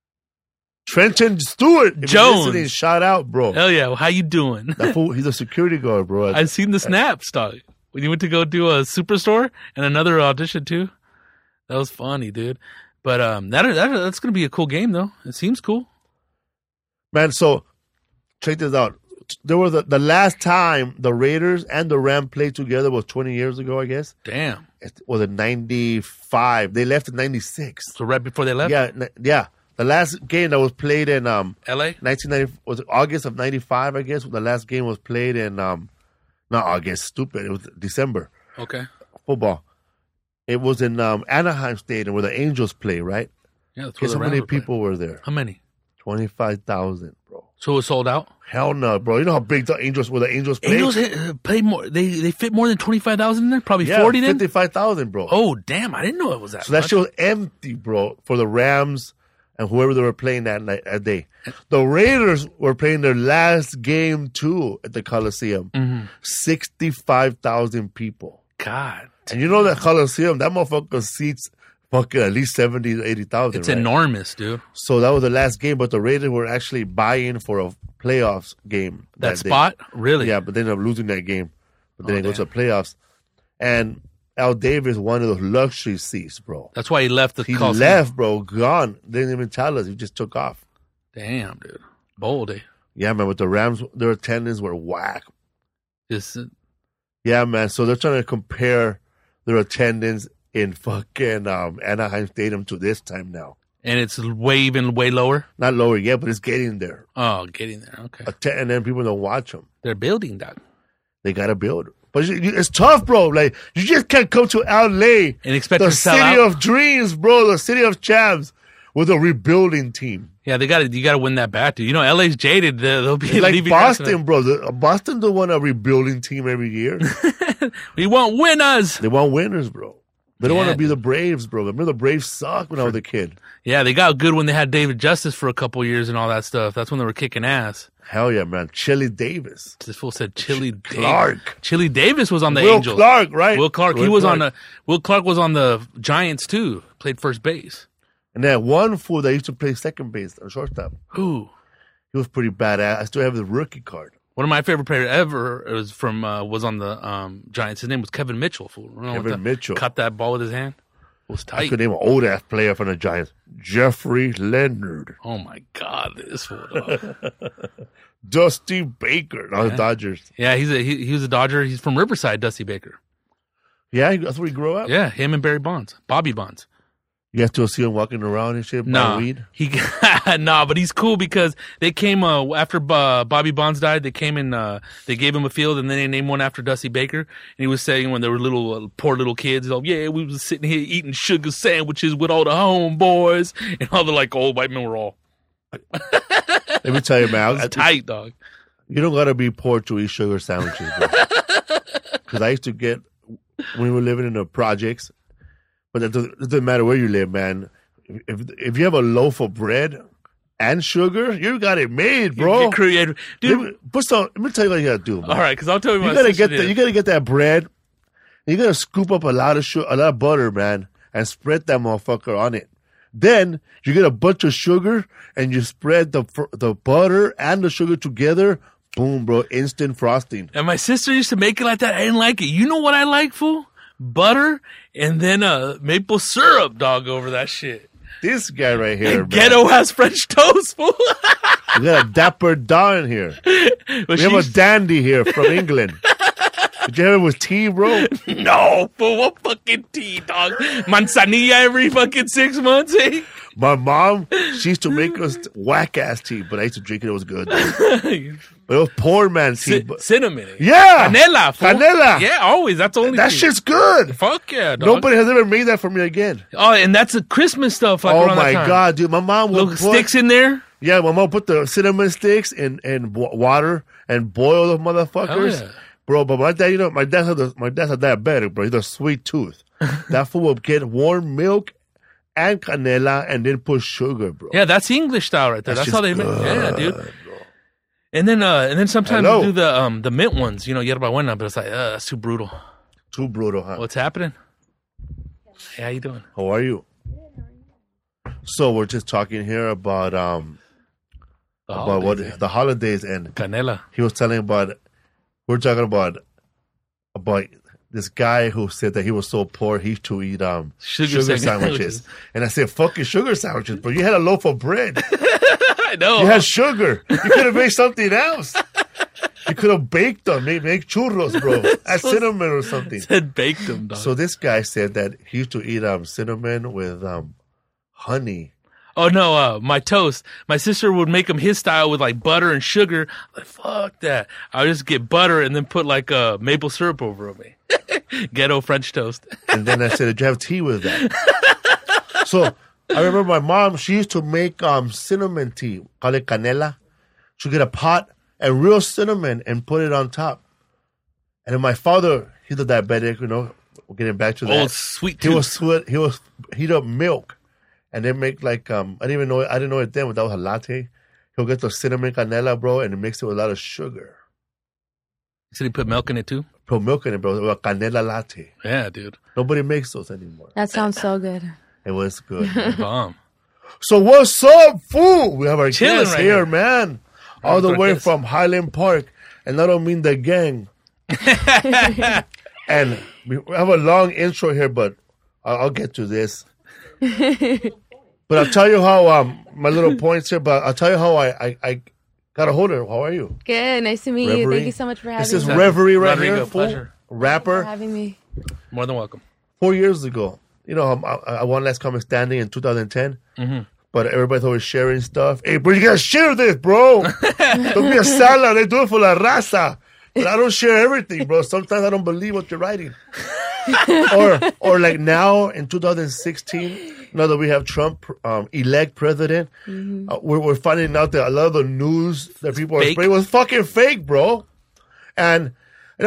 Trenton Stewart. If you're Jones. listening, shout out, bro. Hell yeah, well, how you doing? That fool, he's a security guard, bro. I've seen the snaps, dog. When you went to go do a Superstore and another audition too. That was funny, dude. But that's going to be a cool game, though. It seems cool. Man, so check this out. There was the last time the Raiders and the Rams played together was 20 years ago, I guess. Damn. It was in 95. They left in 96. So right before they left? Yeah. The last game that was played in LA? 1990 was August of 95, I guess. The last game was played in not August, stupid. It was December. Okay. Football. It was in Anaheim Stadium where the Angels play, right? Yeah, that's where Guess the how Rams many were playing. people were there? How many? 25,000, bro. So it was sold out? Hell no, bro. You know how big the Angels play? Angels played more. They fit more than 25,000 in there? Probably 40 then? 55,000, bro. Oh, damn. I didn't know it was that So that much. shit was empty, bro, for the Rams and whoever they were playing that day. The Raiders were playing their last game, too, at the Coliseum. 65,000 people. God. And you know that Coliseum, that motherfucker seats fucking at least 70 to 80,000, It's right? enormous, dude. So that was the last game, but the Raiders were actually buying for a playoffs game. That day. spot? Really? Yeah, but they ended up losing that game. But then Oh, they go to the damn. playoffs. And Al Davis one of those luxury seats, bro. That's why he left the He Coliseum. left, bro, gone. They didn't even tell us. He just took off. Damn, dude. Bold, eh? Yeah, man, with the Rams, their attendance were whack. Just, Yeah, man. So they're trying to compare their attendance in fucking Anaheim Stadium to this time now. and it's way lower. Not lower yet, but it's getting there. Oh, getting there. Okay. And then people don't watch them. They're building that. They got to build. But it's tough, bro. Like, you just can't come to LA, And expect the to sell city out. of dreams, bro, the city of champs, with a rebuilding team. Yeah, you got to win that bat, dude. You know, LA's jaded. They'll be It's like leaving. Boston, bro. Boston don't want a rebuilding team every year. We want winners. They want winners, bro. They don't Yeah, want to be dude. the Braves, bro. Remember the Braves sucked when I was a kid. Yeah, they got good when they had David Justice for a couple years and all that stuff. That's when they were kicking ass. Hell yeah, man. Chili Davis. This fool said Chili Clark. Davis. Chili Davis was on the Will Angels. Clark, right? Will Clark. He was on the. Will Clark was on the Giants too. Played first base. And that one fool that used to play second base or shortstop. Who? He was pretty badass. I still have the rookie card. One of my favorite players ever was on the Giants. His name was Kevin Mitchell. Fool. Remember Kevin what Mitchell. Cut that ball with his hand. It was I tight. could name an old ass player from the Giants. Jeffrey Leonard. Oh my God, this fool. Dog. Dusty Baker. No, the Dodgers. Yeah, he was a Dodger. He's from Riverside, Dusty Baker. Yeah, that's where he grew up. Yeah, him and Barry Bonds, Bobby Bonds. You have to see him walking around and shit. Nah, Weed. but he's cool because they came after Bobby Bonds died. They came in, they gave him a field, and then they named one after Dusty Baker. And he was saying when they were little poor little kids, he's like, yeah, we was sitting here eating sugar sandwiches with all the homeboys, and all the like old white men were all Let me tell you, man. it's tight, dog. You don't gotta be poor to eat sugar sandwiches, bro. Because I used to get when we were living in the projects, but it doesn't matter where you live, man. If you have a loaf of bread and sugar, you got it made, bro. You're creative, dude. Let me tell you what you gotta do, man. All right, because I'll tell you You my gotta sister get that. did. You gotta get that bread. And you gotta scoop up a lot of butter, man, and spread that motherfucker on it. Then you get a bunch of sugar and you spread the butter and the sugar together. Boom, bro! Instant frosting. And my sister used to make it like that. I didn't like it. You know what I like, fool? Butter and then maple syrup, dog, over that shit. This guy right here, man. Ghetto has French toast, fool. We got a dapper Don here. But We have a she's- dandy here from England. Did you have it with tea, bro? no, fool. What fucking tea, dog? Manzanilla every fucking 6 months, eh? My mom, she used to make us whack ass tea, but I used to drink it. It was good. But it was poor man tea. But Cinnamon. Eh? yeah, Canela, fool. Canela. Yeah, always. That's the only that thing. shit's good. Fuck yeah, dog. Nobody has ever made that for me again. Oh, and that's a Christmas stuff. Like Oh around my that time. god, dude! My mom would Little sticks in there. Yeah, my mom put the cinnamon sticks in water and boil the motherfuckers, Hell yeah. bro. But my dad, my dad's a diabetic, bro. He's a sweet tooth. That fool would get warm milk and canela and then put sugar, bro. Yeah, that's English style right there. That's That's how they just make. Yeah, good, dude. bro. And then sometimes Hello. we do the mint ones. You know, yerba buena, but it's like that's too brutal. Too brutal, huh? What's happening? Hey, how you doing? How are you? So we're just talking here about what the holidays, and Canela. he was telling we're talking about this guy who said that he was so poor he used to eat sugar sandwiches. sandwiches. And I said, fucking sugar sandwiches, but you had a loaf of bread. I know. You had sugar. You could have made something else. You could have baked them, make churros, bro. Add cinnamon or something. Said baked them, dog. So this guy said that he used to eat cinnamon with honey. Oh no, my toast. My sister would make them his style with like butter and sugar. I'm like, fuck that. I would just get butter and then put like maple syrup over me. Ghetto French toast. And then I said, did you have tea with that? So I remember my mom, she used to make cinnamon tea, call it canela. She'll get a pot and real cinnamon and put it on top. And then my father, he's a diabetic, you know, we're getting back to that. Old sweet tooth. He was heat up milk and then make like, I didn't know it then, but that was a latte. He'll get the cinnamon canela, bro, and mix it with a lot of sugar. You said he put milk in it too? Put milk in it, bro. It was a canela latte. Yeah, dude. Nobody makes those anymore. That sounds so good. It was good. Bomb. So what's up, fool? We have our Chilling guest right here, here. man. All the Our way guest. from Highland Park. And I don't mean the gang. And we have a long intro here, but I'll get to this. But I'll tell you how, my little points here, but I'll tell you how I got a hold of her. How are you? Good. Nice to meet you. Reverie. Thank you so much for having This is me. Reverie right Rodrigo, here, fool. pleasure. For Rapper. having me. More than welcome. 4 years ago, you know, I won Last Comic Standing in 2010. But everybody thought was sharing stuff. Hey, bro, you gotta share this, bro. Don't be a salad. They do it for la raza. But I don't share everything, bro. Sometimes I don't believe what you're writing. or like now in 2016, now that we have Trump elect president, we're finding out that a lot of the news that people are Fake. spreading was fucking fake, bro. And it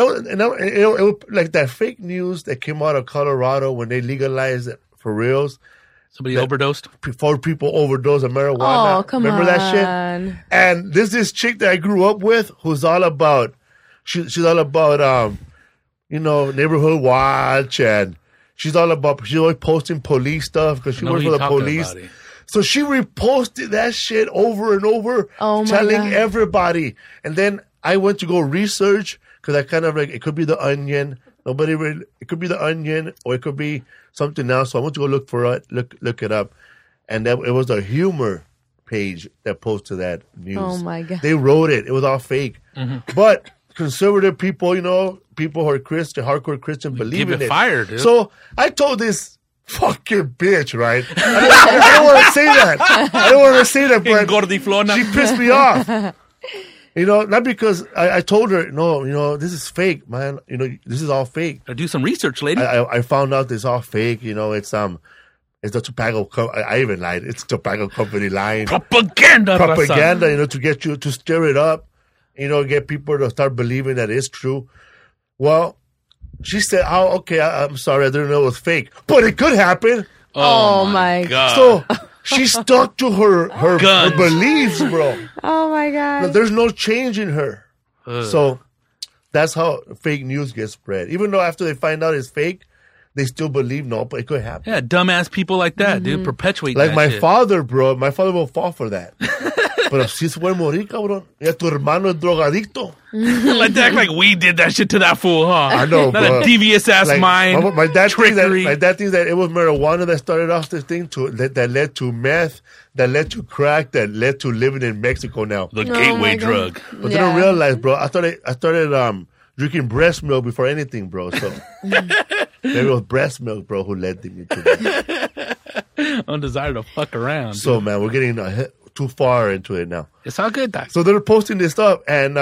was like that fake news that came out of Colorado when they legalized it for reals. Somebody overdosed? 4 people overdosed on marijuana. Oh, come Remember on. that shit? And there's this chick that I grew up with who's all about, she's all about, you know, neighborhood watch, and she's always posting police stuff because she know works who for you're the talking police. about, eh? So she reposted that shit over and over, Oh, my telling God. everybody. And then I went to go research because I kind of like, it could be The Onion. It could be The Onion or it could be something else. So I went to go look for it, look it up. And it was a humor page that posted that news. Oh, my God. They wrote it. It was all fake. But conservative people, you know, people who are Christian, hardcore Christian, believe Keep in it it. fire, dude. So I told this fucking bitch, right? I don't want to say that. I don't want to say that, but Gordiflona. she pissed me off. You know, not because I told her, no, you know, this is fake, man. You know, this is all fake. Do some research, lady. I found out it's all fake. You know, it's the tobacco. I even lied. It's tobacco company lying. Propaganda. Propaganda. You know, to get you to stir it up. You know, get people to start believing that it's true. Well, she said, "Oh, okay. I'm sorry. I didn't know it was fake, but it could happen." Oh, my God. So she stuck to her Guns. beliefs, bro. Oh, my God. There's no change in her. So that's how fake news gets spread. Even though after they find out it's fake, they still believe no, but it could happen. Yeah, dumbass people like that, dude. Perpetuate Like that my shit. father, bro. My father will fall for that. Pero si se puede morir, cabrón. Ya tu hermano es drogadicto. Like act like we did that shit to that fool, huh? I know, Not bro. a devious ass Like, mind. my dad thinks trickery. that it was marijuana that started off this thing that led to meth, that led to crack, that led to living in Mexico now. The Oh, gateway my God. drug. But they don't realize, bro. I started drinking breast milk before anything, bro. So maybe it was breast milk, bro, who led me to that. Undesire to fuck around. So, man, we're getting too far into it now. It's all good, doc. So they're posting this stuff, and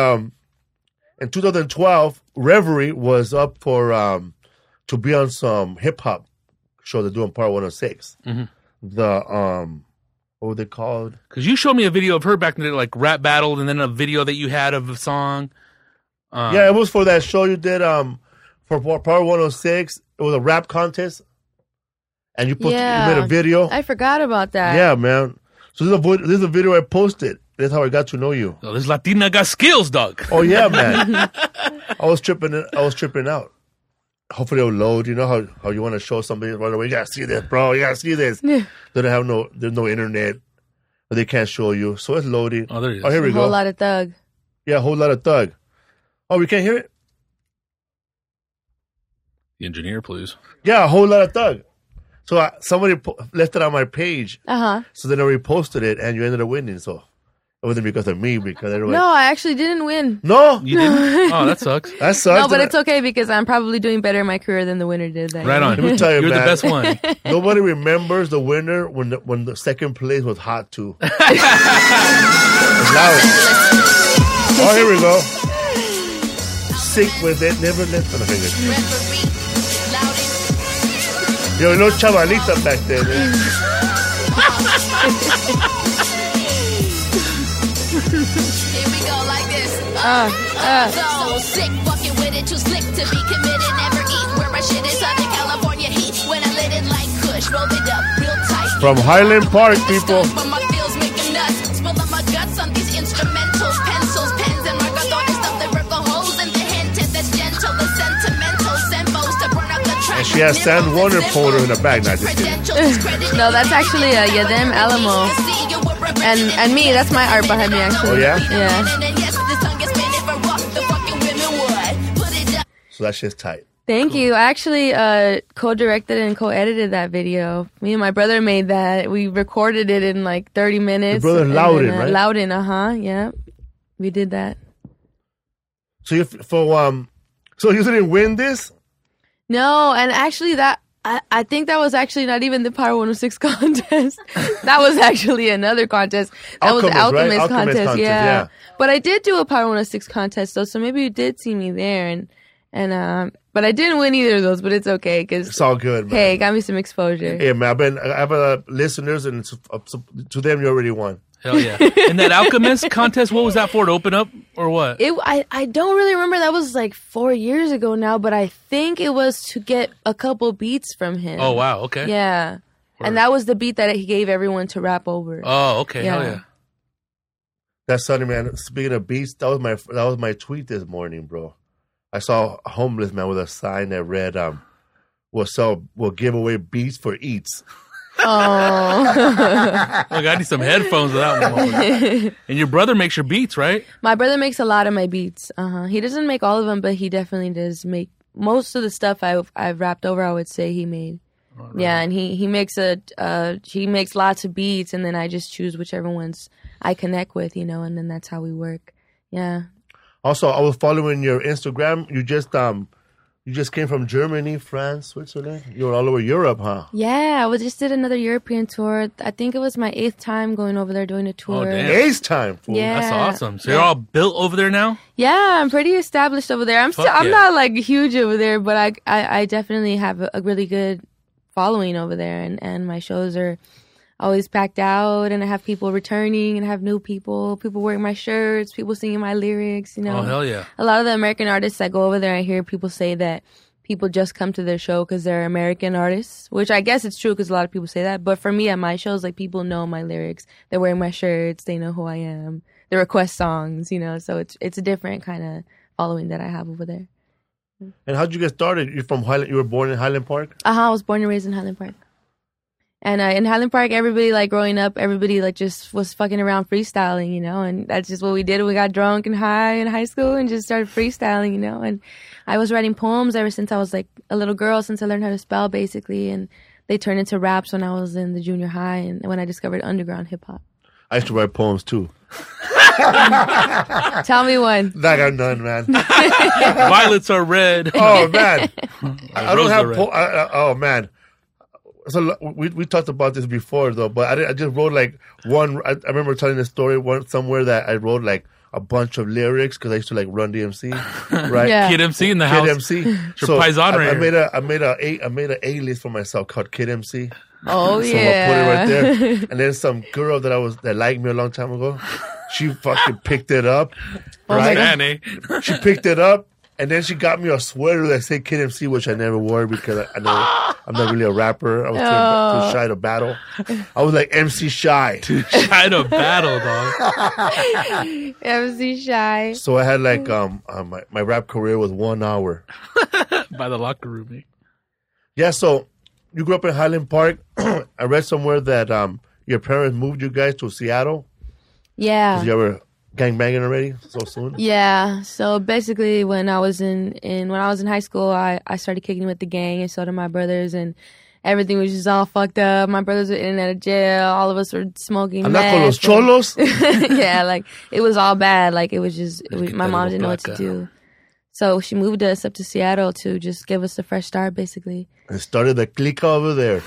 in 2012, Reverie was up for to be on some hip hop show they're doing Part 106. The what were they called? Because you showed me a video of her back in the day, like rap battled, and then a video that you had of a song. Yeah, it was for that show you did for Part 106. It was a rap contest, and you made a video. I forgot about that. Yeah, man. So this is a video I posted. That's how I got to know you. Oh, this Latina got skills, dog. Oh yeah, man. I was tripping out. Hopefully it'll load. You know how you want to show somebody right away. You gotta see this, bro. You gotta see this. They don't have there's no internet, but they can't show you. So it's loading. Oh, there it is. Oh, here we A whole go. lot of thug. Yeah, a whole lot of thug. Oh, we can't hear it. The engineer, please. Yeah, a whole lot of thug. So somebody left it on my page. Uh-huh. So then I reposted it, and you ended up winning. So it wasn't because of me, because everyone. No, I actually didn't win. No, You didn't? Oh, that sucks. that sucks. No, but it's okay because I'm probably doing better in my career than the winner did. That Right year. on. Let me tell you, You're man. the best one. Nobody remembers the winner when the second place was hot too. It's loud. Oh, here we go. Sick with it, never let the fingers. Yo, no chavalita back then. So sick, fucking with it, too slick to be committed. Never eat where my shit is. Southern California heat. When I lit it like Kush, rolled it up real tight. From Highland Park, people. But my feels make them nuts. Spill on my guts on these instrumentals, pencils, pens, and marcadores. Stuff the vertical holes in the hint. That's gentle, the sentimental symbols to burn out the track. And she has San Warner photo in the bag. Not just kidding. No, that's actually Yadem Alamo. And me, that's my art behind me, actually. Oh, yeah? Yeah. So that shit's tight. Thank you. I actually co-directed and co-edited that video. Me and my brother made that. We recorded it in like 30 minutes. Your brother Loudon, right? Loudon, yeah. We did that. So so you didn't win this? No, and actually I think that was actually not even the Power 106 contest. That was actually another contest. That was the Alchemist, right? contest, Contest, yeah. But I did do a Power 106 contest though, so maybe you did see me there, and but I didn't win either of those. But it's okay because It's all good, man. hey, it got me some exposure. Hey, man, I have listeners, and to them, you already won. Hell yeah. And that Alchemist contest, what was that for? To open up or what? I don't really remember. That was like 4 years ago now, but I think it was to get a couple beats from him. Oh, wow. Okay. Yeah. And that was the beat that he gave everyone to rap over. Oh, okay. Yeah. Hell yeah. That's funny, man. Speaking of beats, that was my tweet this morning, bro. I saw a homeless man with a sign that read, "We'll give away beats for eats." Oh. Look, I need some headphones for that one. And your brother makes your beats, right? My brother makes a lot of my beats. He doesn't make all of them, but he definitely does make most of the stuff I've rapped over. I would say he made. Right. Yeah, and he makes lots of beats, and then I just choose whichever ones I connect with, and then that's how we work. Yeah. Also, I was following your Instagram. You just came from Germany, France, Switzerland. You were all over Europe, huh? Yeah, I just did another European tour. I think it was my 8th time going over there doing a tour. Oh, damn. 8th time? Fool. Yeah. That's awesome. So you're all built over there now? Yeah, I'm pretty established over there. I'm not like huge over there, but I definitely have a really good following over there, and my shows are always packed out, and I have people returning, and I have new people wearing my shirts, people singing my lyrics, Oh, hell yeah. A lot of the American artists that go over there, I hear people say that people just come to their show because they're American artists, which I guess it's true because a lot of people say that. But for me, at my shows, like, people know my lyrics. They're wearing my shirts. They know who I am. They request songs, so it's a different kind of following that I have over there. And how'd you get started? You're from Highland. You were born in Highland Park? I was born and raised in Highland Park. And in Highland Park, everybody, like, growing up, everybody, like, just was fucking around freestyling, and that's just what we did. We got drunk and high in high school and just started freestyling, and I was writing poems ever since I was, like, a little girl, since I learned how to spell, basically, and they turned into raps when I was in the junior high and when I discovered underground hip-hop. I used to write poems, too. Tell me one. I got none, man. Violets are red. Oh, man. I don't have oh, man. So we talked about this before, though, but I just wrote like one. I remember telling the story somewhere that I wrote like a bunch of lyrics because I used to like Run DMC, right? Yeah. Kid MC in the house. Kid MC. So I made a A list for myself called Kid MC. Oh, So yeah. I put it right there. And then some girl that liked me a long time ago, she fucking picked it up. Right? Right? Man, eh? She picked it up. And then she got me a sweater that said Kid MC, which I never wore because I'm not really a rapper. I was too shy to battle. I was like MC Shy. Shy to battle, dog. MC Shy. So I had like my rap career was 1 hour. By the locker room, eh? Yeah, so you grew up in Highland Park. I read somewhere that your parents moved you guys to Seattle. Yeah. 'Cause you were gangbanging already so soon. Yeah. So basically, when I was in high school, I started kicking with the gang, and so did my brothers, and everything was just all fucked up. My brothers were in and out of jail. All of us were smoking I'm not meth. con los cholos. Yeah, like it was all bad. Like it was just my mom didn't know what to do. So she moved us up to Seattle to just give us a fresh start, basically. And started the clique over there.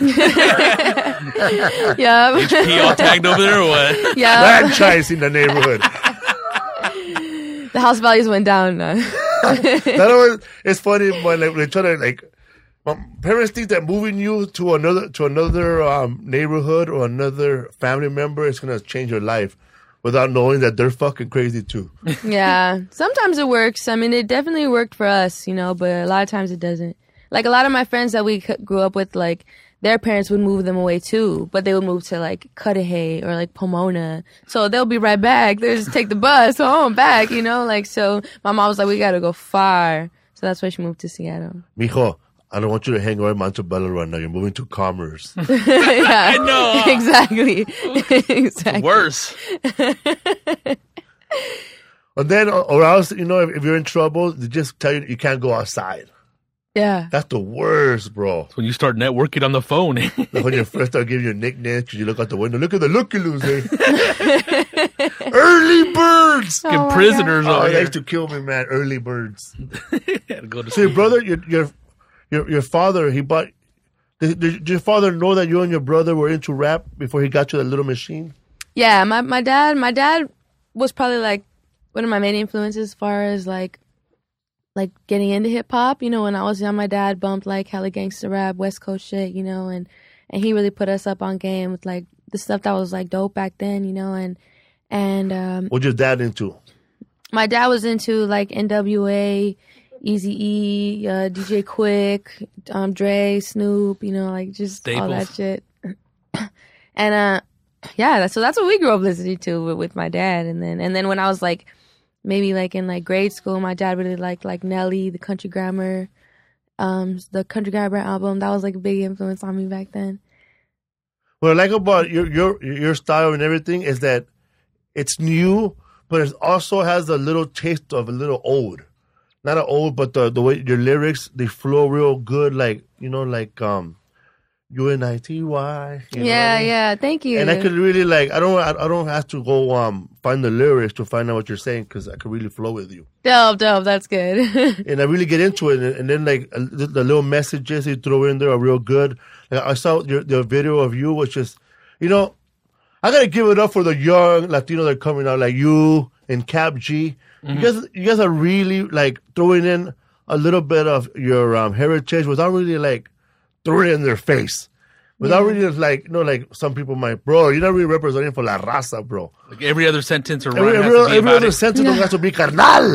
Yeah. HP all tagged over there or what? Yeah. Franchise in the neighborhood. The house values went down. It's funny when they try to my parents think that moving you to another neighborhood or another family member is gonna change your life. without knowing that they're fucking crazy too. Yeah, sometimes it works. I mean, it definitely worked for us, but a lot of times it doesn't. Like, a lot of my friends that we grew up with, like, their parents would move them away too, but they would move to, like, Cudahy or, like, Pomona. So they'll be right back. They'll just take the bus home back, Like, so my mom was like, we got to go far. So that's why she moved to Seattle. Mijo, I don't want you to hang around Montebello right now. You're moving to Commerce. Yeah, I know. exactly. Exactly. Worse. And then, or else, if you're in trouble, they just tell you can't go outside. Yeah. That's the worst, bro. When you start networking on the phone. Like when you first start giving your nicknames, 'cause you look out the window. Look at the looky-loos, eh? Early birds. Get my prisoners Oh, over they here. used to kill me, man. Early birds. Had to go to So your sleep. brother, your father, he bought. Did your father know that you and your brother were into rap before he got you that little machine? Yeah, my dad was probably like one of my main influences as far as like getting into hip hop. When I was young, my dad bumped like hella gangster rap, West Coast shit, and he really put us up on game with like the stuff that was like dope back then, and What's your dad into? my dad was into like NWA, Eazy-E, DJ Quick, Dre, Snoop, like just all that Staples. shit. And yeah, so that's what we grew up listening to with my dad. And then when I was like maybe like in like grade school, my dad really liked like Nelly, the Country Grammar album. That was like a big influence on me back then. What I like about your style and everything is that it's new, but it also has a little taste of a little old. Not an old, but the way your lyrics, they flow real good, like UNITY. Yeah. Thank you. And I could really I don't have to go find the lyrics to find out what you're saying because I could really flow with you. Dope. That's good. And I really get into it, and then the little messages you throw in there are real good. Like, I saw the video of you, which is, I gotta give it up for the young Latino that are coming out, like you and Cap G. You guys are really like throwing in a little bit of your heritage without really like throwing it in their face. Without really like some people might, bro, you're not really representing for la raza, bro. Like every other sentence or Every rhyme has to be about other it. sentence don't have to be carnal.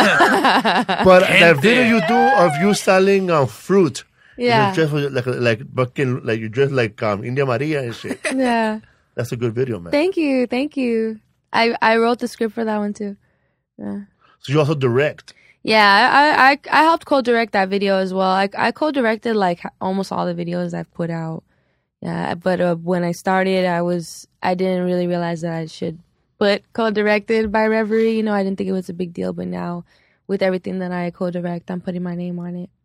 But that video you do of you selling fruit. Yeah. You're like you dress like India Maria and shit. Yeah. That's a good video, man. Thank you. I wrote the script for that one too. Yeah. So you also direct. Yeah, I helped co-direct that video as well. I co-directed like almost all the videos I've put out. Yeah, but when I started, I didn't really realize that I should put co-directed by Reverie. I didn't think it was a big deal, but now with everything that I co-direct, I'm putting my name on it.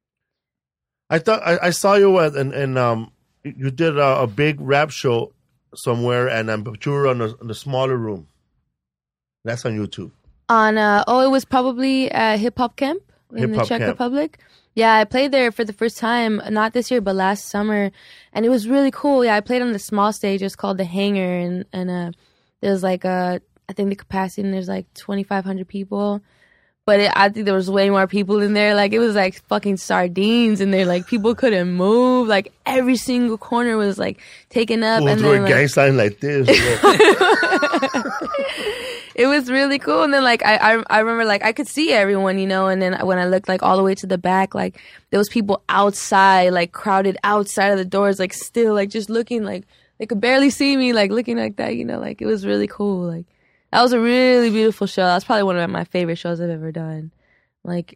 I thought I saw you and you did a big rap show somewhere, and but you were on the smaller room. That's on YouTube. It was probably Hip Hop Camp in the Hip-Hop Czech Camp. Republic. Yeah, I played there for the first time, not this year, but last summer, and it was really cool. Yeah, I played on the small stage. It's called the Hangar, and there's like I think the capacity, and there's like 2,500 people. But I think there was way more people in there. Like, it was like fucking sardines in there. Like, people couldn't move. Like, every single corner was like taken up. Who's And doing then, gang sign like this? Bro? it was really cool. And then like I remember like I could see everyone, and then when I looked like all the way to the back, like there was people outside, like crowded outside of the doors, like still like just looking, like they could barely see me, like looking like that, like it was really cool. Like that was a really beautiful show. That's probably one of my favorite shows I've ever done. Like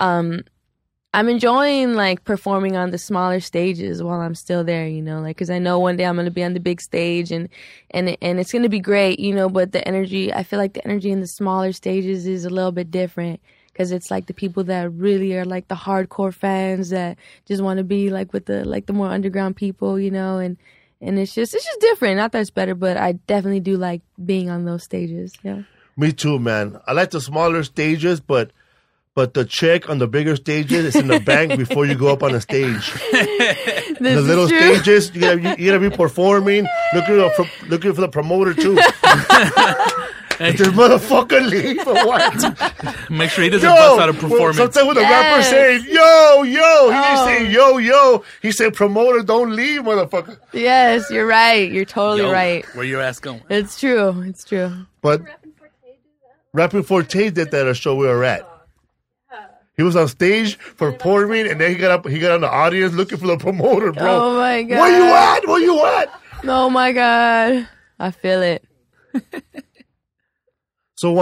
I'm enjoying like performing on the smaller stages while I'm still there, like, cause I know one day I'm going to be on the big stage and it's going to be great, but I feel like the energy in the smaller stages is a little bit different cause it's like the people that really are like the hardcore fans that just want to be like with the more underground people, and it's just different. Not that it's better, but I definitely do like being on those stages. Yeah. Me too, man. I like the smaller stages, but the check on the bigger stages is in the bank before you go up on the stage. The little stages, you gotta be performing, looking for the promoter too. Did this motherfucker leave or what? Make sure he doesn't bust out a performance. Sometimes when the rapper Yes. saying, yo, he didn't say yo. He said, promoter, don't leave, motherfucker. Yes, you're right. You're totally Yo, right. Where your ass going? It's true. It's true. But Rapping Forte do that? Rapping Forte did that at a show we were at. He was on stage performing, and then he got up. He got on the audience looking for the promoter, bro. Oh my god. Where you at? Where you at? Oh my god. I feel it. So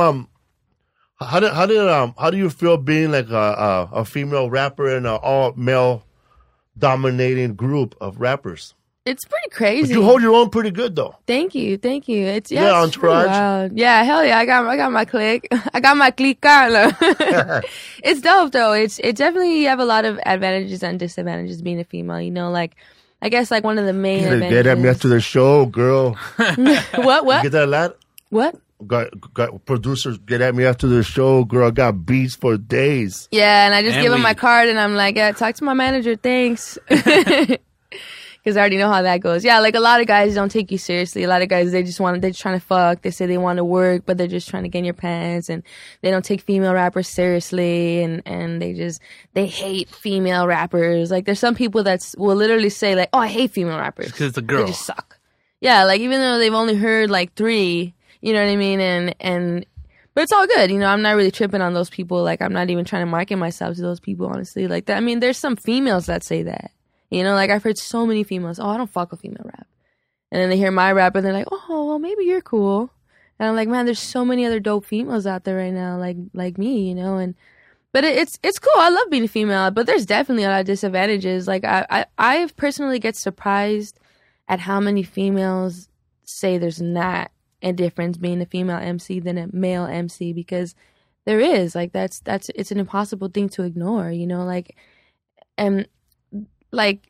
how do you feel being like a female rapper in an all male dominating group of rappers? It's pretty But crazy. you hold your own pretty good though. Thank you. It's Yeah, it's pretty entourage. wild. Yeah, hell yeah. I got my clique. I got my clique, Carla. It's dope though. It's definitely, you have a lot of advantages and disadvantages being a female. You know, like I guess like one of the main Get advantages. at me after the show, girl. What? Get that a lot? What? Got producers get at me after the show, girl. I got beats for days. Yeah, and I just And give them my weed. card and I'm like, yeah, talk to my manager, thanks. Because I already know how that goes. Yeah, like a lot of guys don't take you seriously. A lot of guys, they're just trying to fuck. They say they want to work, but they're just trying to get in your pants, and they don't take female rappers seriously, and they hate female rappers. Like there's some people that will literally say like, oh, I hate female rappers. Because it's a They girl. just suck. Yeah, like even though they've only heard like 3, you know what I mean? And but it's all good. You know, I'm not really tripping on those people. Like I'm not even trying to market myself to those people, honestly. Like that. I mean, there's some females that say that. You know, like I've heard so many females, oh, I don't fuck with female rap. And then they hear my rap and they're like, oh, well, maybe you're cool. And I'm like, man, there's so many other dope females out there right now, like me, you know. But it's cool. I love being a female, but there's definitely a lot of disadvantages. Like I personally get surprised at how many females say there's not a difference being a female MC than a male MC, because there is. Like that's it's an impossible thing to ignore, you know. Like, and like,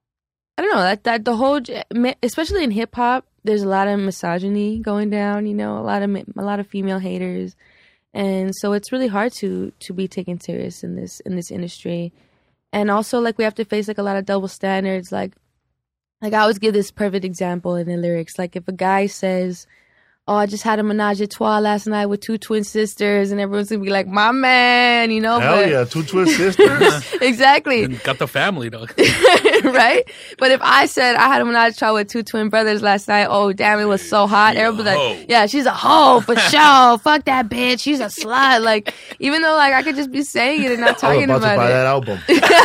I don't know, that the whole, especially in hip hop, there's a lot of misogyny going down, you know, a lot of female haters, and so it's really hard to be taken serious in this industry. And also, like, we have to face like a lot of double standards. Like I always give this perfect example in the lyrics. Like if a guy says, oh, I just had a menage a trois last night with 2 twin sisters, and everyone's gonna be like, my man, you know. Hell but, yeah, 2 twin sisters. Exactly. And got the family, dog. Right? But if I said I had a menage a trois with 2 twin brothers last night, oh damn, it was so hot. Everybody be hoe. like, yeah, she's a hoe for sure. Fuck that bitch. She's a slut. Like, even though like I could just be saying it and not I was talking about to about buy it. that album.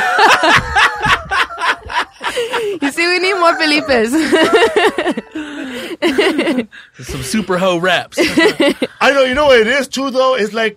You see, we need more Felipes. Some super hoe raps. I know. You know what it is too, though. It's like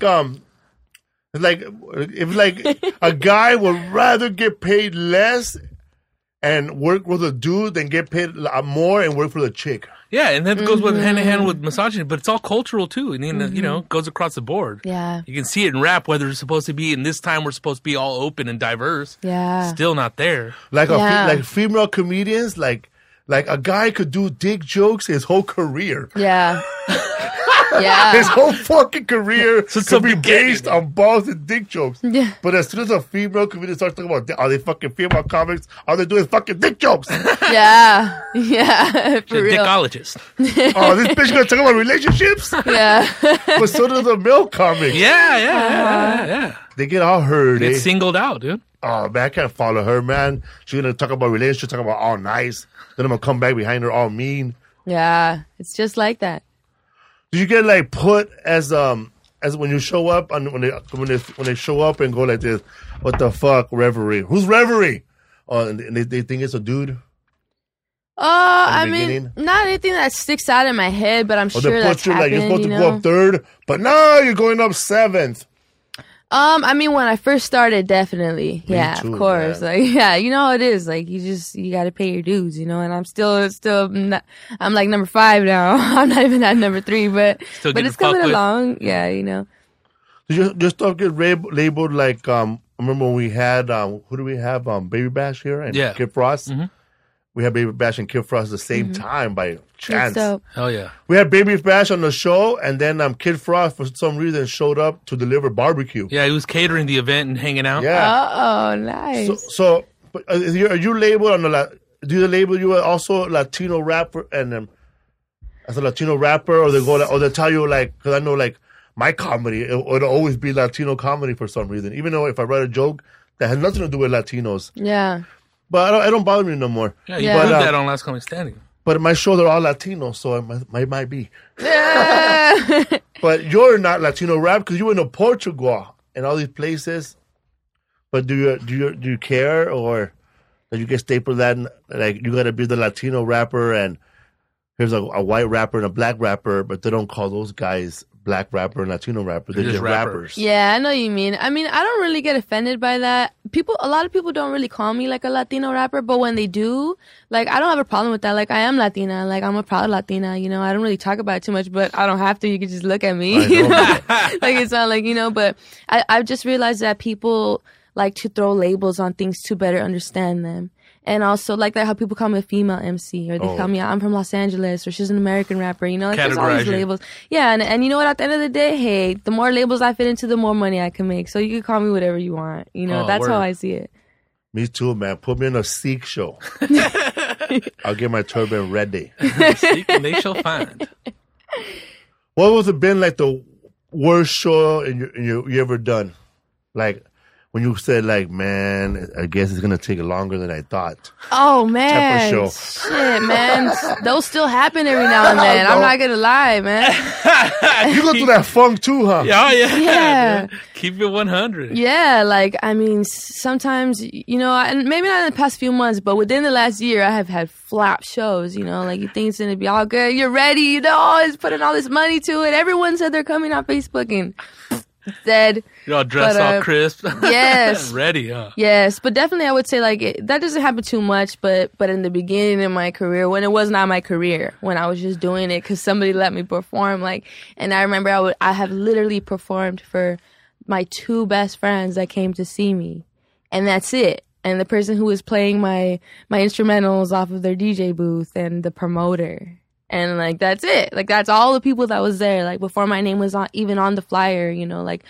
if a guy would rather get paid less and work with a dude than get paid a lot more and work for the chick. Yeah, and that goes with hand in hand with misogyny, but it's all cultural too. And you know, it goes across the board. Yeah. You can see it in rap, whether it's supposed to be in this time we're supposed to be all open and diverse. Yeah. Still not there. Like Yeah. like female comedians, like a guy could do dick jokes his whole career. Yeah. His Yeah. whole fucking career Since could the be beginning. based on balls and dick jokes. Yeah. But as soon as a female comedian starts talking about, are they fucking female comics? All they do is fucking dick jokes. Yeah. Yeah. For She's a real. dickologist. Oh, this bitch gonna talk about relationships? Yeah. But so do the male comics. Yeah. They get all hurt. Get Eh? singled out, dude. Oh, man, I can't follow her, man. She's gonna talk about relationships, talk about all nice. Then I'm gonna come back behind her all mean. Yeah. It's just like that. Do you get like put as when you show up and when they show up and go like this? What the fuck, Reverie? Who's Reverie? Oh, and they think it's a dude. I the mean, beginning? not anything that sticks out in my head, but I'm Or sure they that's put you like happened. you're supposed You to know? go up third, but now you're going up 7th. I mean, when I first started, definitely, yeah, too, of course, man. like, yeah, you know how it is. Like, you got to pay your dues, you know. And I'm still, not, I'm like number 5 now. I'm not even at number 3, but Still but getting it's coming fucked with. along. Yeah, you know. Did your stuff get labeled like? I remember when we had who do we have? Baby Bash here and Yeah. Kid Frost. Mhm. We had Baby Bash and Kid Frost at the same time by chance. So, Hell yeah. We had Baby Bash on the show, and then Kid Frost for some reason showed up to deliver barbecue. Yeah, he was catering the event and hanging out. Yeah. oh, nice. So but are you labeled on the? Do you label you also Latino rapper and as a Latino rapper, or they go or they tell you like, because I know like my comedy, it'll always be Latino comedy for some reason, even though if I write a joke that has nothing to do with Latinos, Yeah. but I don't bother me no more. Yeah, you Yeah. proved But, that on Last Comic Standing. But my show they're all Latino, so it might be. Yeah. But you're not Latino rap because you went to Portugal and all these places. But do you care, or that you get stapled that like you gotta be the Latino rapper and here's a white rapper and a black rapper, but they don't call those guys black rapper and Latino rapper. They're They're just just rappers. Yeah, I know what you mean. I mean, I don't really get offended by that. A lot of people don't really call me like a Latino rapper, but when they do, like, I don't have a problem with that. Like, I am Latina. Like, I'm a proud Latina, you know. I don't really talk about it too much, but I don't have to. You can just look at me. I know. You know? Like, it's not like, you know, but I've just realized that people like to throw labels on things to better understand them. And also, like that, how people call me a female MC, or they call me, I'm from Los Angeles, or she's an American rapper, you know, like there's all Categorize these you. labels. Yeah, and you know what, at the end of the day, hey, the more labels I fit into, the more money I can make. So you can call me whatever you want, you know, Oh, that's how word. I see it. Me too, man. Put me in a Sikh show. I'll get my turban ready. Seeking they shall find. What was it been like the worst show you ever done? Like when you said like, man, I guess it's gonna take longer than I thought. Oh, man. show. Shit, man. Those still happen every now and then. I'm not going to lie, man. You go through that funk too, huh? Yeah, yeah. Yeah. Dude. Keep it 100. Yeah, like, I mean, sometimes, you know, and maybe not in the past few months, but within the last year, I have had flop shows, you know, like you think it's going to be all good. You're ready, you know, it's putting all this money to it. Everyone said they're coming on Facebook and dead. You're all dressed But, all crisp. yes. Ready, huh? Yes, but definitely I would say like that doesn't happen too much, but in the beginning of my career, when it was not my career, when I was just doing it because somebody let me perform, like, and I remember I have literally performed for my two best friends that came to see me, and that's it. And the person who was playing my instrumentals off of their DJ booth and the promoter. And like that's it. Like that's all the people that was there. Like before my name was even on the flyer, you know, like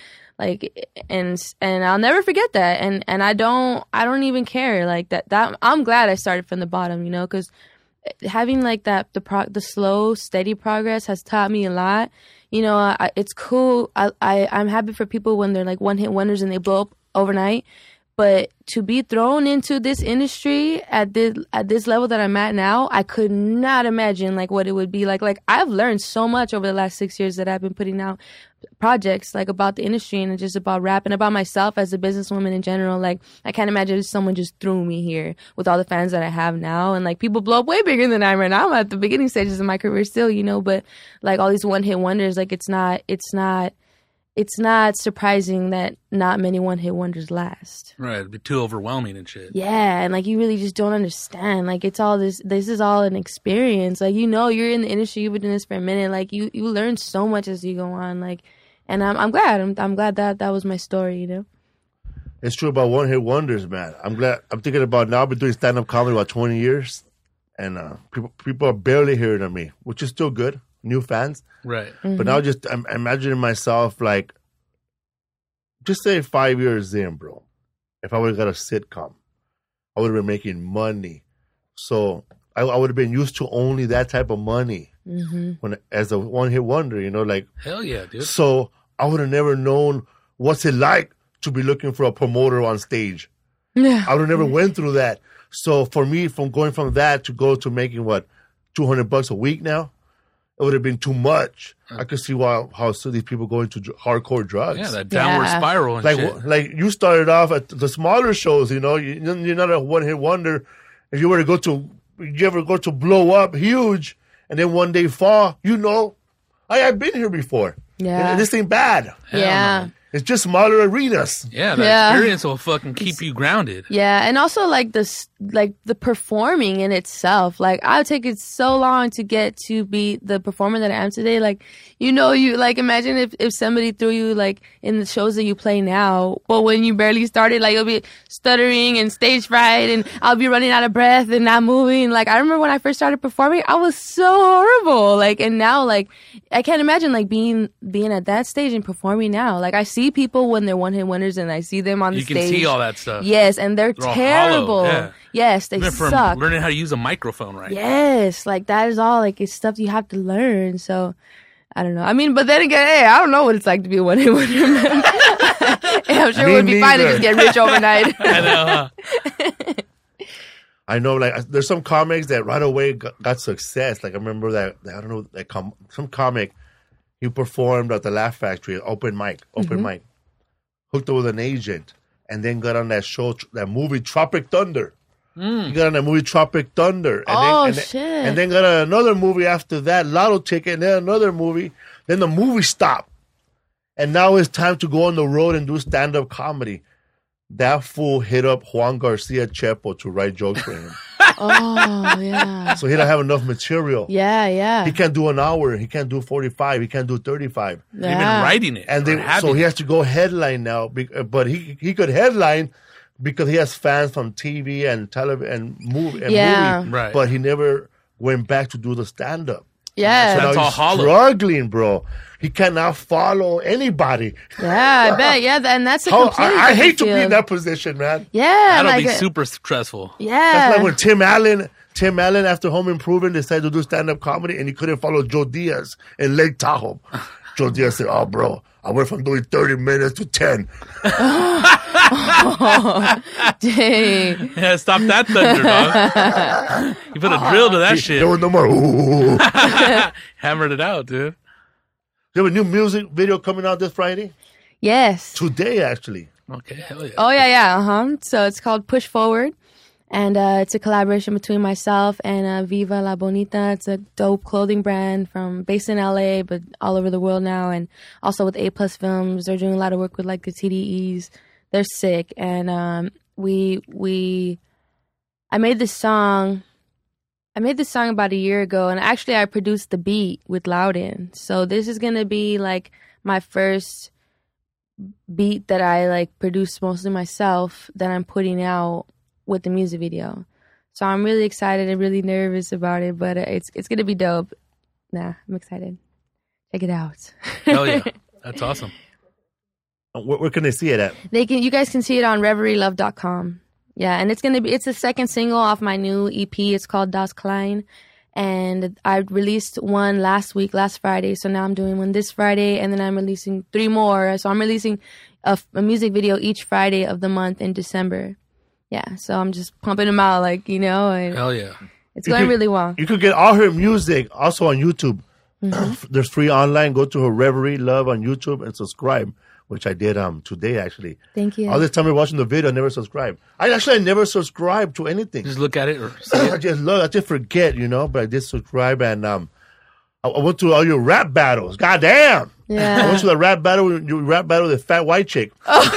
and I'll never forget that. And I don't even care like that. I'm glad I started from the bottom, you know, because having like that the slow steady progress has taught me a lot. You know, it's cool. I'm happy for people when they're like one hit wonders and they blow up overnight. But to be thrown into this industry at this level that I'm at now, I could not imagine like what it would be like. Like I've learned so much over the last 6 years that I've been putting out projects like about the industry and just about rap and about myself as a businesswoman in general. Like I can't imagine if someone just threw me here with all the fans that I have now, and like people blow up way bigger than I am right now. I'm at the beginning stages of my career still, you know. But like all these one hit wonders, like it's not surprising that not many one-hit wonders last. Right, it'd be too overwhelming and shit. Yeah, and like you really just don't understand. Like it's all this is all an experience. Like, you know, you're in the industry, you've been doing this for a minute. Like you learn so much as you go on. Like, and I'm glad. I'm glad that was my story, you know? It's true about one hit wonders, man. I'm thinking about now. I've been doing stand up comedy about 20 years, and people are barely hearing of me, which is still good. New fans. Right. But now I'm imagining myself like, just say 5 years in, bro. If I would have got a sitcom, I would have been making money. So I would have been used to only that type of money as a one-hit wonder, you know, like. Hell yeah, dude. So I would have never known what's it like to be looking for a promoter on stage. Yeah. I would have never went through that. So for me, from going from that to go to making what, $200 a week now, it would have been too much. I could see how so these people go into hardcore drugs. Yeah, that downward Yeah. spiral and like shit. like you started off at the smaller shows, you know. You're not a one hit wonder. If you were to you ever go to blow up huge and then one day fall, you know, I've been here before. Yeah. And this ain't bad. Yeah. It's just smaller arenas. Yeah, that Yeah. experience will fucking keep you grounded. Yeah, and also like the performing in itself. Like I would take it so long to get to be the performer that I am today. Like, you know, you like imagine if somebody threw you like in the shows that you play now, but when you barely started, like you'll be stuttering and stage fright, and I'll be running out of breath and not moving. Like I remember when I first started performing, I was so horrible. Like, and now like I can't imagine like being at that stage and performing now. Like I see people when they're one-hit wonders, and I see them on the You stage. can see all that stuff. Yes, and they're They're all terrible. hollow, yeah. Yes, they Even from suck. learning how to use a microphone right. Yes, like that is all like it's stuff you have to learn. So I don't know. I mean, but then again, hey, I don't know what it's like to be a one-hit wonder. Man. I'm sure Me it would be fine to neither. just get rich overnight. I know. Huh? I know, like, there's some comics that right away got success. Like, I remember that, I don't know, like, some comic, he performed at the Laugh Factory, open mic, hooked up with an agent, and then got on that show, that movie, Tropic Thunder. He got on that movie, Tropic Thunder. And Shit. And then got on another movie after that, Lotto Ticket, and then another movie. Then the movie stopped. And now it's time to go on the road and do stand-up comedy. That fool hit up Juan Garcia Chepo to write jokes for him. Oh, yeah. So he don't have enough material. Yeah, yeah. He can't do an hour. He can't do 45. He can't do 35. Even writing it. And or then, having so he it. has to go headline now. But he could headline because he has fans from TV and television and movie. Yeah. Right. But he never went back to do the stand-up. Yeah. So That's now all he's hollow. struggling, bro. He cannot follow anybody. Yeah, I bet. Yeah, and that's a How, completely I hate to different be in field. that position, man. Yeah, That'll like be super stressful. Yeah. That's like when Tim Allen after Home Improvement decided to do stand-up comedy and he couldn't follow Joe Diaz in Lake Tahoe. Joe Diaz said, "Oh, bro, I went from doing 30 minutes to 10. Dang. Yeah, stop that thunder, dog. You put a drill to that shit. There was no more. Ooh. Hammered it out, dude. You have a new music video coming out this Friday? Yes. Today, actually. Okay, hell yeah. Oh yeah. So it's called Push Forward, and it's a collaboration between myself and Viva La Bonita. It's a dope clothing brand based in LA, but all over the world now, and also with A Plus Films. They're doing a lot of work with like the TDEs. They're sick, and I made this song. About a year ago, and actually I produced the beat with Loudon. So this is gonna be like my first beat that I like produced mostly myself that I'm putting out with the music video. So I'm really excited and really nervous about it, but it's gonna be dope. Nah, I'm excited. Check it out. Hell yeah. That's awesome. Where can they see it at? You guys can see it on ReverieLove.com. Yeah, and it's the second single off my new EP. It's called Das Klein. And I released one last Friday. So now I'm doing one this Friday, and then I'm releasing 3 more. So I'm releasing a music video each Friday of the month in December. Yeah, so I'm just pumping them out, like, and Hell yeah. it's going really well. You could get all her music also on YouTube. Mm-hmm. There's free online. Go to her Reverie Love on YouTube and subscribe, which I did today, actually. Thank you. All this time we're watching the video, I never subscribed. I never subscribe to anything. Just look at it or see it. I just forget, but I did subscribe, and I went to all your rap battles. Goddamn! Yeah. I went to the rap battle. You rap battle with the fat white chick.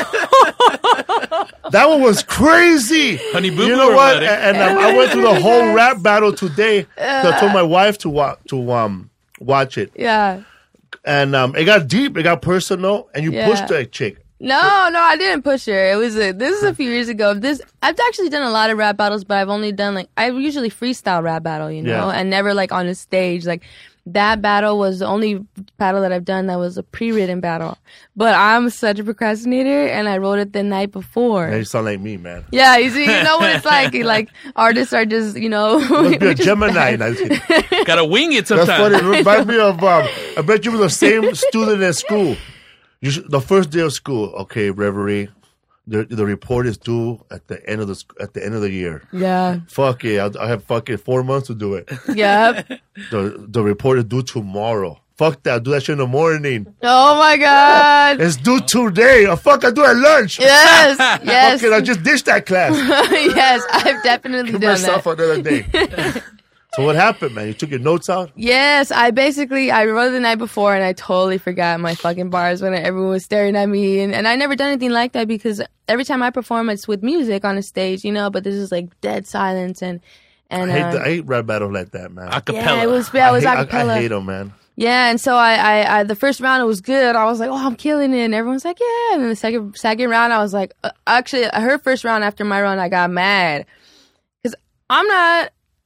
That one was crazy. Honey Boo You Boo know or what? what? And I went through the whole rap battle today. So I told my wife to watch it, Yeah. and it got deep, it got personal, and you Yeah. pushed that chick. No, I didn't push her. This is a few years ago. I've actually done a lot of rap battles, but I've only done I usually freestyle rap battle, Yeah. and never like on a stage. Like that battle was the only battle that I've done that was a pre-written battle. But I'm such a procrastinator, and I wrote it the night before. Man, you sound like me, man. Yeah, you see, you know what it's like. Like artists are just, Must be a Gemini. No, just kidding. Gotta wing it That's sometimes. funny. It reminds me of. I bet you were the same student at school. The first day of school. Okay, Reverie. The report is due at the end of the year. Yeah. Fuck it. I have fucking 4 months to do it. Yep. The report is due tomorrow. Fuck that. I'll do that shit in the morning. Oh my God. It's due today. Oh, fuck, I do it at lunch. Yes. Yes. Fuck it, I just ditched that class. Yes, I've definitely Give done myself that. another day. So what happened, man? You took your notes out? Yes, I wrote it the night before, and I totally forgot my fucking bars when everyone was staring at me, and I never done anything like that because every time I perform, it's with music on a stage, but this is like dead silence and I hate rap battles like that, man. Acapella. yeah, it was I acapella. hate them, man. Yeah, and so I the first round it was good. I was like, oh, I'm killing it, and everyone's like, yeah. And then the second round, I was like, actually, her first round after my round, I got mad because I'm not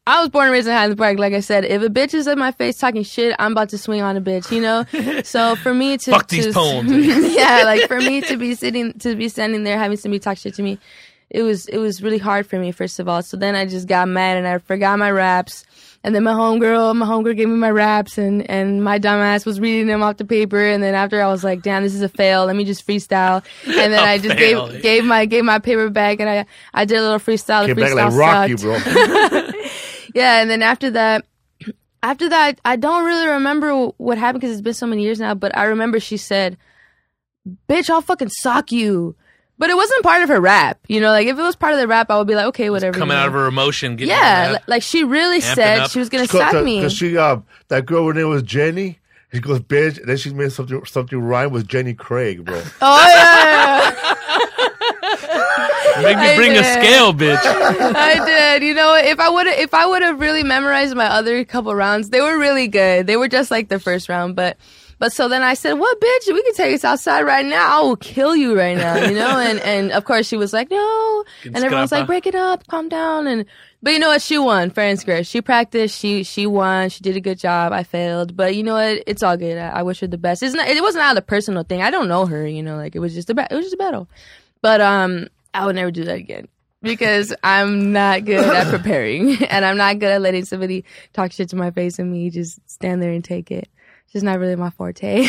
I was born and raised in Highland Park. Like I said, if a bitch is in my face talking shit, I'm about to swing on a bitch, you know? So for me to... Fuck these poems. Yeah, like for me to be standing there having somebody talk shit to me, it was really hard for me, first of all. So then I just got mad and I forgot my raps. And then my homegirl gave me my raps and my dumbass was reading them off the paper. And then after I was like, damn, this is a fail. Let me just freestyle. And then I just gave my paper back and I did a little freestyle. Came The back freestyle like Rocky, sucked. bro. Yeah, and then after that, I don't really remember what happened because it's been so many years now, but I remember she said, bitch, I'll fucking sock you. But it wasn't part of her rap, you know? Like, if it was part of the rap, I would be like, okay, whatever. Coming out of her emotion. Getting yeah, like she really said up. she was going to sock me. Because she, that girl, her name was Jenny. She goes, bitch, and then she made something rhyme with Jenny Craig, bro. Oh, yeah. Make me bring a scale, bitch. I did. You know, if I would have really memorized my other couple rounds, they were really good. They were just like the first round, but so then I said, "What, bitch? We can take us outside right now. I will kill you right now." You know, and of course she was like, "No," and everyone's like, "Break it up, calm down." But you know what? She won, fair and square. She practiced. She won. She did a good job. I failed, but you know what? It's all good. I wish her the best. It wasn't out of a personal thing. I don't know her. You know, like it was just a battle. But I would never do that again because I'm not good at preparing and I'm not good at letting somebody talk shit to my face and me just stand there and take it. It's just not really my forte.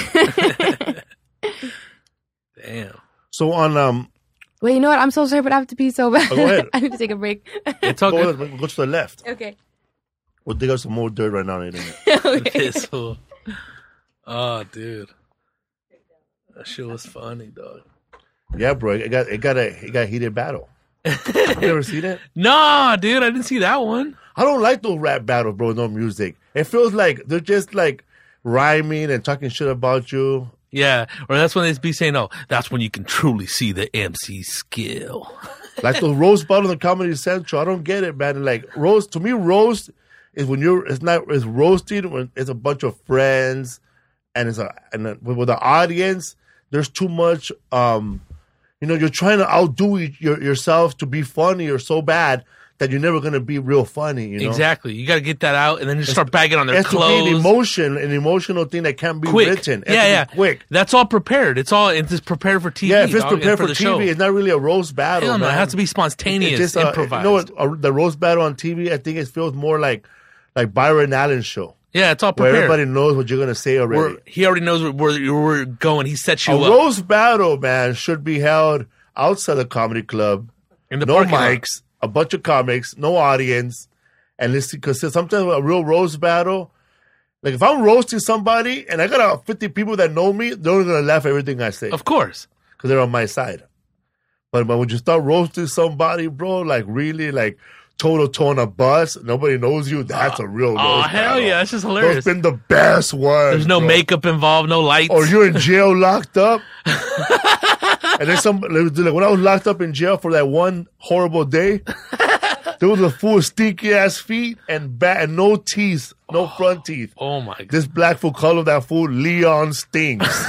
Damn. So on wait, you know what? I'm so sorry, but I have to pee so bad. go ahead. I need to take a break. It's all good. Go to the left. Okay. We'll dig up some more dirt right now. Okay. This fool. Oh, dude. That shit was funny, dog. Yeah, bro. It got a heated battle. You ever see that? Nah, dude, I didn't see that one. I don't like those rap battles, bro. No music. It feels like they're just like rhyming and talking shit about you. Yeah, or that's when they be saying, "Oh, that's when you can truly see the MC skill." Like those roast battles on Comedy Central. I don't get it, man. Like roast to me, roast is when it's roasted when it's a bunch of friends and with the audience. There's too much. You know, you're trying to outdo yourself to be funny or so bad that you're never going to be real funny, you know? Exactly. You got to get that out and then just start bagging on their It has clothes. to be an emotional thing that can't be Quick. written. Yeah. Quick. That's all prepared. It's just prepared for TV. Yeah, if it's dog, prepared and for the TV, show. it's not really a roast battle. Hell no, man. it has to be spontaneous, It's improvised. You know what? The roast battle on TV, I think it feels more like Byron Allen's show. Yeah, it's all Where prepared. everybody knows what you're going to say already. He already knows where you're going. He sets you A up. roast battle, man, should be held outside the comedy club. In the No parking lot. mics, a bunch of comics, no audience. And listen, because sometimes a real roast battle, like if I'm roasting somebody and I got 50 people that know me, they're only going to laugh at everything I say Of course. because they're on my side. But when you start roasting somebody, bro, like really like toe-to-toe on a bus, nobody knows you, that's a real roast Oh, hell battle. yeah. That's just Those hilarious. been the best ones. There's no bro. makeup involved, no lights. Or you're in jail locked up. And then like when I was locked up in jail for that one horrible day, there was a fool with stinky ass feet and no teeth, no front teeth. Oh, my God. This black fool called that fool Leon Stinks.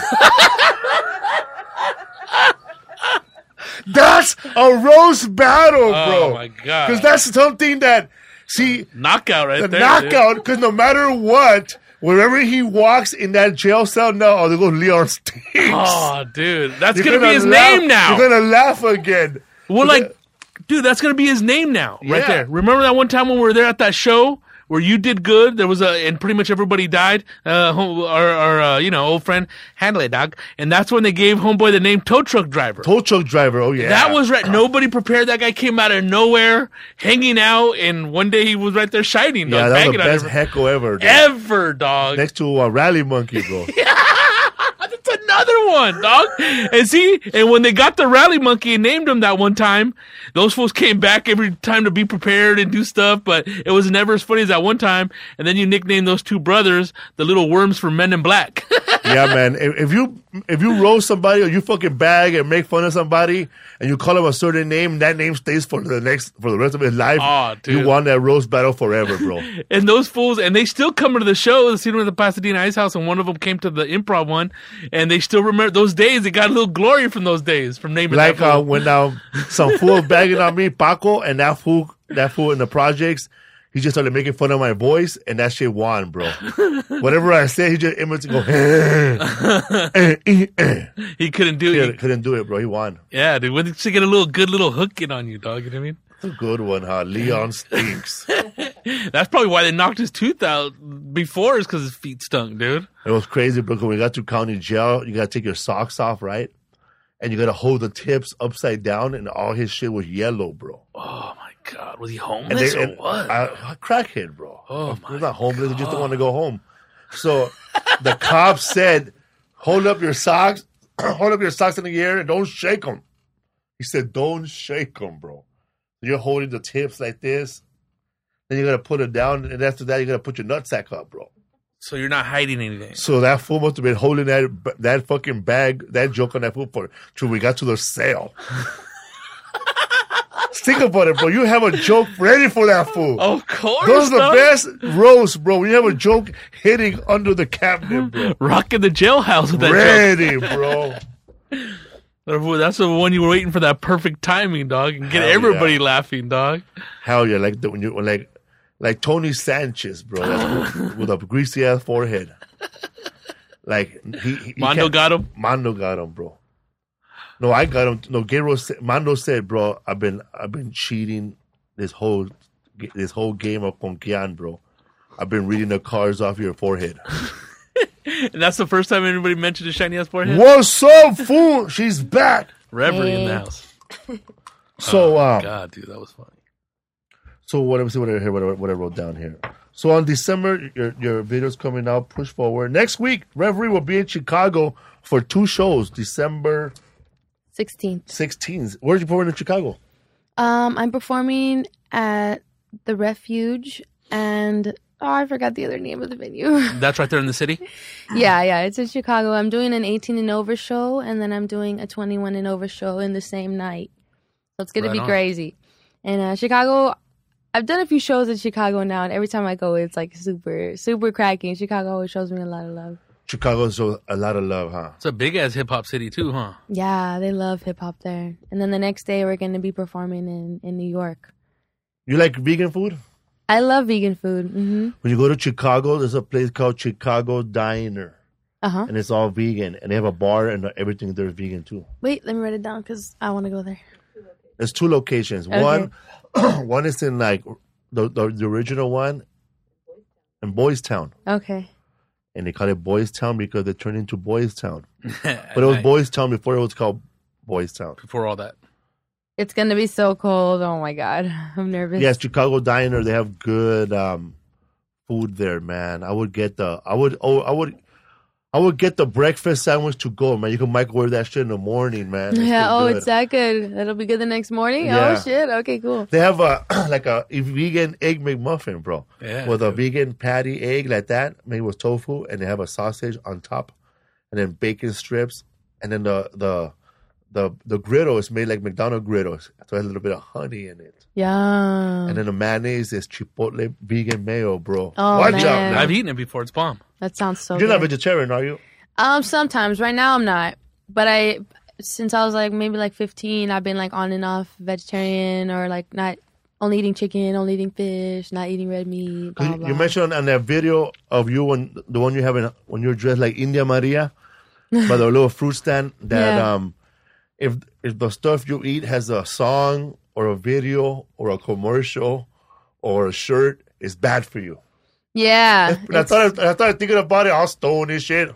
That's a roast battle, bro. Oh, my God. Because that's something that, see, Knockout right the there. knockout, because no matter what, wherever he walks in that jail cell now, there goes Leon Stinks. Oh, dude. That's You're going to be his laugh- name now. You're going to laugh again. Well, like, dude, that's going to be his name now, right Yeah. there. Remember that one time when we were there at that show where you did good? There was and pretty much everybody died. Our old friend, Handley Dog. And that's when they gave Homeboy the name Tow Truck Driver. Tow truck driver, oh yeah. That was right. Nobody prepared. That guy came out of nowhere, hanging out, and one day he was right there shining. Yeah, dog, that was banging the on best everybody. heckle ever. Dude. Ever, dog. Next to a Rally Monkey, bro. That's another one, dog. And when they got the Rally Monkey and named him that one time, those fools came back every time to be prepared and do stuff, but it was never as funny as that one time. And then you nicknamed those two brothers the little worms from Men in Black. Yeah, man. If you roast somebody or you fucking bag and make fun of somebody and you call him a certain name, that name stays for the rest of his life. Oh, dude. You won that roast battle forever, bro. And those fools, and they still come to the show, the scene with the Pasadena Ice House, and one of them came to the improv one, and they still remember those days. They got a little glory from those days, from naming Like that fool. when some fool bagging on me, Paco, and that fool in the projects, he just started making fun of my voice, and that shit won, bro. Whatever I said, he just imitated go. He couldn't do it. Couldn't do it, bro. He won. Yeah, dude. When did she get a good little hook in on you, dog? You know what I mean? It's a good one, huh? Leon stinks. That's probably why they knocked his tooth out before, is because his feet stunk, dude. It was crazy, bro. When we got to county jail, you gotta take your socks off, right? And you gotta hold the tips upside down, and all his shit was yellow, bro. Oh my God, was he homeless or what? A crackhead, bro. Oh, He's not homeless. He just don't want to go home. So the cop said, "Hold up your socks, hold up your socks in the air, and don't shake them." He said, "Don't shake them, bro." You're holding the tips like this. Then you gotta put it down, and after that, you gotta put your nutsack up, bro. So you're not hiding anything. So that fool must have been holding that fucking bag, that joke on that fool till we got to the cell. Think about it, bro. You have a joke ready for that fool. Of course. Those are the best roasts, bro. When you have a joke hitting under the cabinet, bro. Rocking the jailhouse with that Ready, bro. joke. That's the one you were waiting for, that perfect timing, dog, and get Hell everybody yeah. laughing, dog. Hell yeah, like Tony Sanchez, bro. That's with a greasy ass forehead. Like he Mondo got him. Mondo got him, bro. No, I got him. No, Mondo said, bro, I've been cheating this whole game of Ponkian, bro. I've been reading the cards off your forehead. And that's the first time anybody mentioned a shiny ass forehead? What's up, fool? She's back. Reverie in the house. So, God, dude, that was funny. So what I wrote down here. So on December, your video's coming out. Push forward. Next week, Reverie will be in Chicago for 2 shows. December 16th. Where are you performing in Chicago? I'm performing at the Refuge, and I forgot the other name of the venue. That's right there in the city? Yeah, it's in Chicago. I'm doing an 18 and over show, and then I'm doing a 21 and over show in the same night. So it's gonna Right be on. crazy. And Chicago, I've done a few shows in Chicago now, and every time I go, it's like super, super cracking. Chicago always shows me a lot of love. Chicago's a lot of love, huh? It's a big ass hip hop city too, huh? Yeah, they love hip hop there. And then the next day, we're gonna be performing in New York. You like vegan food? I love vegan food. Mm-hmm. When you go to Chicago, there's a place called Chicago Diner, Uh-huh. and it's all vegan, and they have a bar and everything there is vegan too. Wait, let me write it down because I want to go there. There's 2 locations. Okay. One is in like the original one in Boys Town. Okay. And they call it Boys Town because they turned into Boys Town. But it was Boys Town before it was called Boys Town. Before all that. It's going to be so cold. Oh, my God. I'm nervous. Yes, Chicago Diner, they have good food there, man. I would get the breakfast sandwich to go, man. You can microwave that shit in the morning, man. It's Yeah, still good. It's that good. That'll be good the next morning? Yeah. Oh, shit. Okay, cool. They have a vegan egg McMuffin, bro. Yeah, with a dude. vegan patty egg like that, made with tofu, and they have a sausage on top, and then bacon strips, and then the griddle is made like McDonald's griddles, so it has a little bit of honey in it. Yeah. And then the mayonnaise is chipotle vegan mayo, bro. Oh, Watch man. out, man. I've eaten it before. It's bomb. That sounds so You're good. not vegetarian, are you? Sometimes. Right now, I'm not. But since I was like maybe like 15, I've been like on and off vegetarian, or like not only eating chicken, only eating fish, not eating red meat. Blah, blah, You blah. mentioned on that video of you the one you have when you're dressed like India Maria by the little fruit stand that Yeah. if the stuff you eat has a song or a video or a commercial or a shirt, it's bad for you. Yeah. And I started thinking about it, all stoned and shit.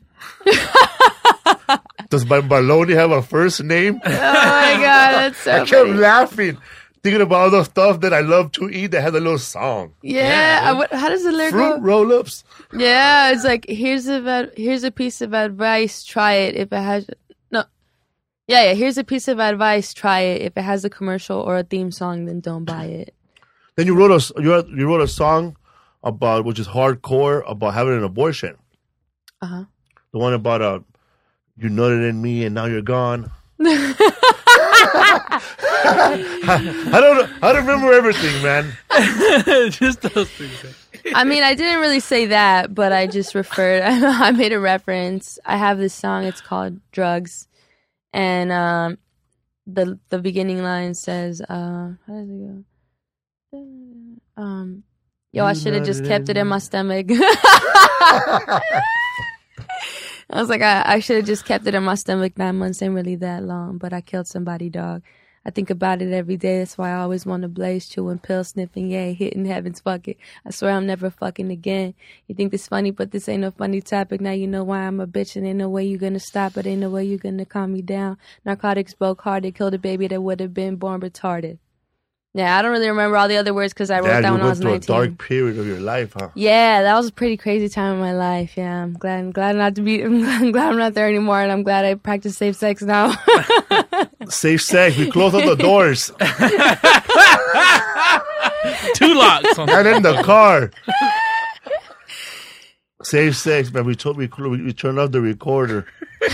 Does my baloney have a first name? Oh, my God. That's so I kept funny. laughing, thinking about all the stuff that I love to eat that has a little song. Yeah. How does the lyric Fruit go? roll-ups. Yeah, it's like here's a piece of advice. Try it if it has no. Yeah. Here's a piece of advice. Try it if it has a commercial or a theme song. Then don't buy it. Then you wrote a song about, which is hardcore, about having an abortion. Uh-huh. The one about you nutted in me and now you're gone. I don't remember everything, man. Just those things. I mean, I didn't really say that, but I just referred. I made a reference. I have this song. It's called "Drugs," and the beginning line says, "How does it go? Yo, I should have just kept it in my stomach. I was like, I should have just kept it in my stomach. 9 months ain't really that long, but I killed somebody, dog. I think about it every day. That's why I always want to blaze, chewing, pill sniffing, yay, hitting heavens, fuck it. I swear I'm never fucking again. You think this funny, but this ain't no funny topic. Now you know why I'm a bitch and ain't no way you gonna stop it. Ain't no way you gonna calm me down. Narcotics broke hearted, killed a baby that would have been born retarded. Yeah, I don't really remember all the other words because I wrote that when I was 19. You went through a dark period of your life, huh? Yeah, that was a pretty crazy time in my life. Yeah, I'm glad not to be. I'm glad I'm not there anymore, and I'm glad I practice safe sex now. Safe sex. We close all the doors. 2 locks. On And in the car. Safe sex, man. We turned off the recorder.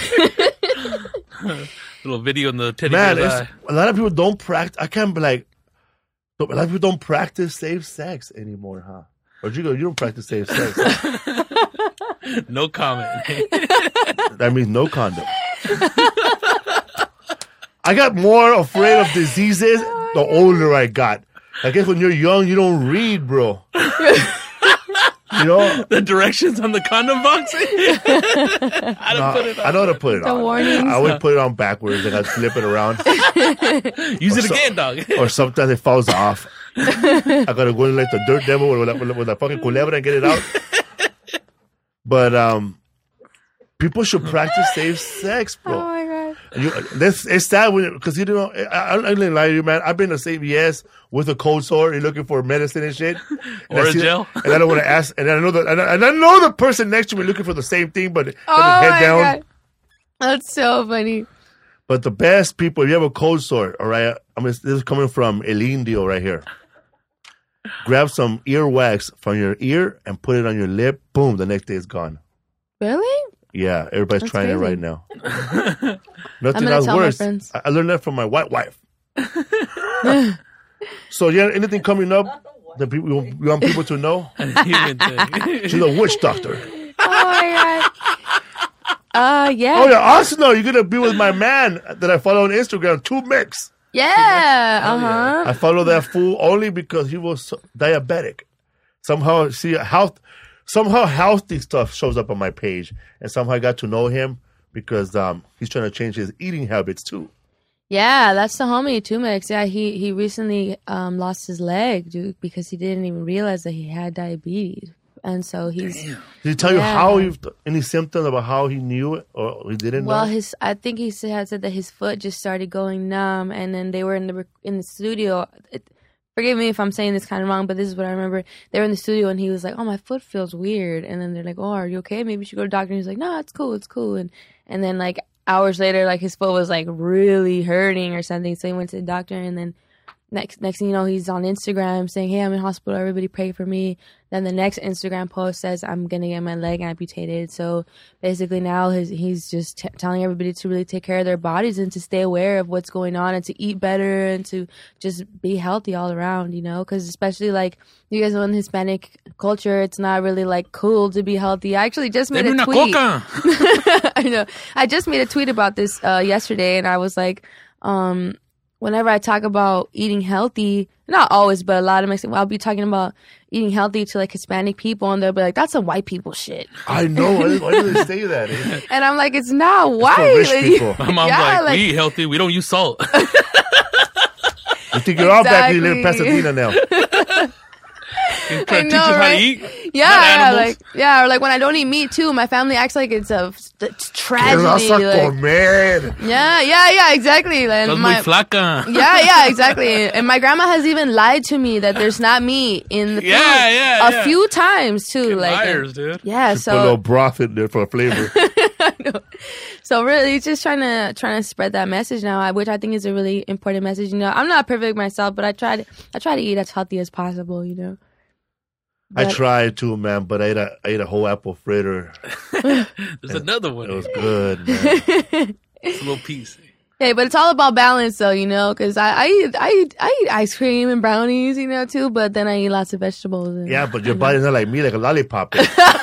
Little video in the teddy Man, bear's eye. a lot of people don't practice. I can't be like. A lot of people don't practice safe sex anymore, huh? Or you don't practice safe sex. No comment. That means no condom. I got more afraid of diseases the older I got. I guess when you're young, you don't read, bro. You know? The directions on the condom box. I don't put it on. I know how to put it The on. warnings. I always put it on backwards and I flip it around. Use it again, dog. Or sometimes it falls off. I gotta go in like the dirt devil with a fucking culebra and get it out. But people should practice safe sex, bro. Oh my god. It's sad because you know I don't lie to you, man. I've been to CVS with a cold sore. You're looking for medicine and shit, and Or I a gel. And I don't want to ask. And I know that, and I know the person next to me looking for the same thing, but Oh head my down. god. That's so funny. But the best people, if you have a cold sore, all right. I mean, this is coming from El Indio right here. Grab some earwax from your ear and put it on your lip. Boom! The next day it's gone. Really? Yeah, everybody's That's trying it crazy. right now. I'm Nothing gonna else tell my worse. friends. I learned that from my white wife. So, yeah, anything coming up that you want people to know? Human thing. She's a witch doctor. Oh my god. Yeah. Oh, yeah, Arsenal, you're going to be with my man that I follow on Instagram, 2 Mix. Yeah. Uh-huh. I follow that fool only because he was diabetic. Somehow healthy stuff shows up on my page. And somehow I got to know him because he's trying to change his eating habits, too. Yeah, that's the homie, Tumix. Yeah, he recently lost his leg, dude, because he didn't even realize that he had diabetes. And so he's... Did he tell you any symptoms about how he knew it or he didn't Well, know? I think he had said that his foot just started going numb, and then they were in the studio. Forgive me if I'm saying this kind of wrong, but this is what I remember. They were in the studio, and he was like, "Oh, my foot feels weird," and then they're like, "Oh, are you okay? Maybe you should go to the doctor." And he's like, "No, it's cool," and then like hours later, like his foot was like really hurting or something, so he went to the doctor, and then next thing you know, he's on Instagram saying, "Hey, I'm in hospital. Everybody pray for me." Then the next Instagram post says, "I'm gonna get my leg amputated." So basically now he's just telling everybody to really take care of their bodies and to stay aware of what's going on and to eat better and to just be healthy all around, you know, because especially like you guys know in Hispanic culture, it's not really like cool to be healthy. I actually just made a tweet. I know. I just made a tweet about this yesterday, and I was like, whenever I talk about eating healthy, not always, but a lot of Mexican, I'll be talking about eating healthy to like Hispanic people, and they'll be like, "That's some white people shit." I know. Why do they say that? Eh? And I'm like, it's not white. for rich Like, people. My mom's Yeah, like, we eat healthy. We don't use salt. You think you're all back and you live in Pasadena now? Try to teach us how to eat. Not Yeah, animals. or like when I don't eat meat too, my family acts like it's a tragedy. Que vas a Like, comer? yeah, exactly. And Sos muy flaca. yeah, exactly. And my grandma has even lied to me that there's not meat in the food a few times too. Like, Liars, dude. yeah. Put a little So broth in there for flavor. I know. So really, just trying to spread that message now, which I think is a really important message. You know, I'm not perfect myself, but I try to eat as healthy as possible. You know. I But- tried to, man, but I ate a whole apple fritter. There's another one. It was here. good, man. It's a little piece. Hey, but it's all about balance, though, you know, because I eat ice cream and brownies, you know, too. But then I eat lots of vegetables. And, Yeah, but your body's not like me, like a lollipop.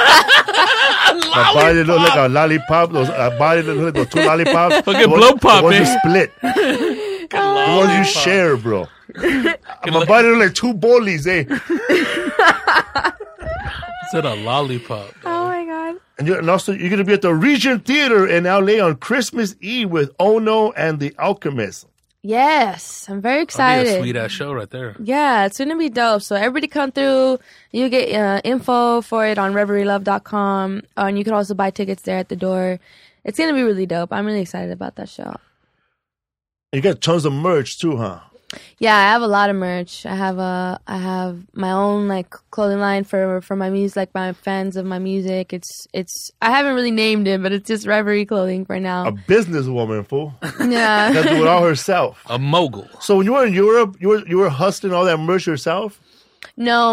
My body looks like a lollipop. Those body looks like those 2 lollipops. Fucking blow pop, The ones you eh? split. The ones you share, bro. My body looks like 2 bullies, eh? Said a lollipop. Oh my god. And also, you're going to be at the Regent Theater in LA on Christmas Eve with Ono and the Alchemist. Yes, I'm very That'd be excited. a sweet ass show right there. Yeah, it's gonna be dope. So everybody come through. You get info for it on reverylove.com, and you can also buy tickets there at the door. It's gonna be really dope. I'm really excited about that show. You got tons of merch too, huh? Yeah, I have a lot of merch. I have my own like clothing line for my music, like my fans of my music. It's I haven't really named it, but it's just Reverie Clothing for A now. businesswoman, fool. Yeah. That do it all herself. A mogul. So when you were in Europe, you were hustling all that merch yourself? No,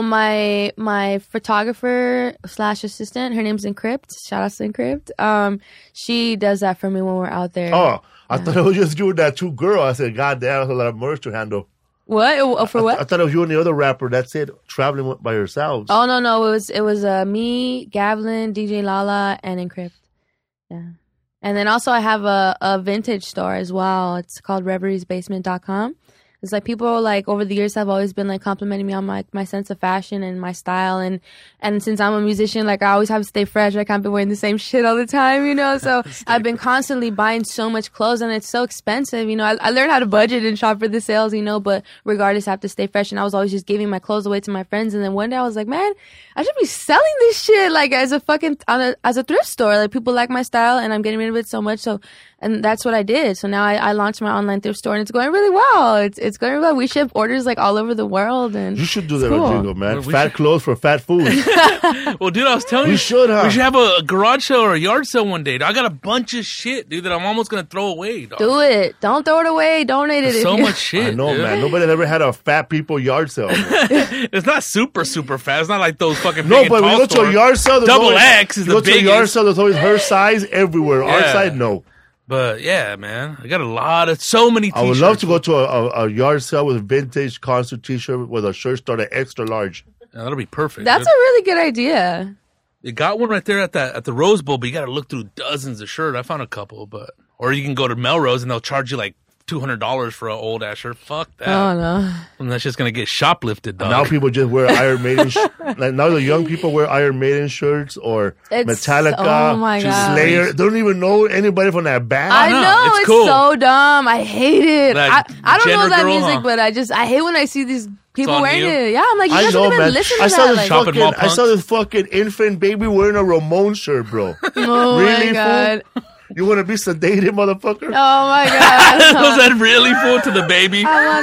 my photographer / assistant, her name's Encrypt. Shout out to Encrypt. She does that for me when we're out there. Oh, I thought it was just you and that two girl. I said, God damn, that's a lot of merch to handle. What? Oh, for what? I thought it was you and the other rapper. That's it, traveling by yourselves. Oh no, it was me, Gavlin, DJ Lala, and Encrypt. Yeah, and then also I have a vintage store as well. It's called reveriesbasement.com. It's like people like over the years have always been like complimenting me on my sense of fashion and my style, and since I'm a musician, like I always have to stay fresh. I can't be wearing the same shit all the time, you know. So I've been constantly buying so much clothes, and it's so expensive, you know. I learned how to budget and shop for the sales, you know. But regardless, I have to stay fresh, and I was always just giving my clothes away to my friends. And then one day I was like, man, I should be selling this shit like as a fucking as a thrift store. Like people like my style, and I'm getting rid of it so much. So. And that's what I did. So now I launched my online thrift store, and it's going really well. It's going really well. We ship orders like all over the world, and You should do it's that, cool. Rodrigo, man. We Fat should- clothes for fat food. Well, dude, I was telling We you. should, huh? We should have a garage sale or a yard sale one day. I got a bunch of shit, dude, that I'm almost going to throw away, dog. Do it. Don't throw it away. Donate it. There's if so you- much shit. I know, dude. man. Nobody ever had a fat people yard sale. It's not super fast. It's not like those fucking No, big but and when you tall go to a stores. yard sale, there's Double always, X is you the go to a yard biggest. sale, there's always her size everywhere. Our Yeah. side, no. But yeah, man, I got so many I t-shirts. would love to go to a yard sale with a vintage concert t-shirt with a shirt started extra large. Yeah, that'll be perfect. That's dude. a really good idea. You got one right there at the Rose Bowl, but you got to look through dozens of shirts. I found a couple, or you can go to Melrose and they'll charge you like $200 for an old ass shirt. Fuck that. Oh no. And that's just gonna get shoplifted, dog. Now people just wear Iron Maiden. Like now the young people wear Iron Maiden shirts or It's- Metallica, oh my God. Slayer. They don't even know anybody from that band. I know. know It's it's cool. so dumb. I hate it. Like, I don't know Jenner that girl, music, huh? but I hate when I see these people on wearing you. it. Yeah, I'm like, you I guys know, don't even man. listen to I saw that. this Like, Shopping mall fucking, I saw this fucking infant baby wearing a Ramones shirt, bro. oh Really, my god. You want to be sedated, motherfucker? Oh my god. Was that really full to the baby?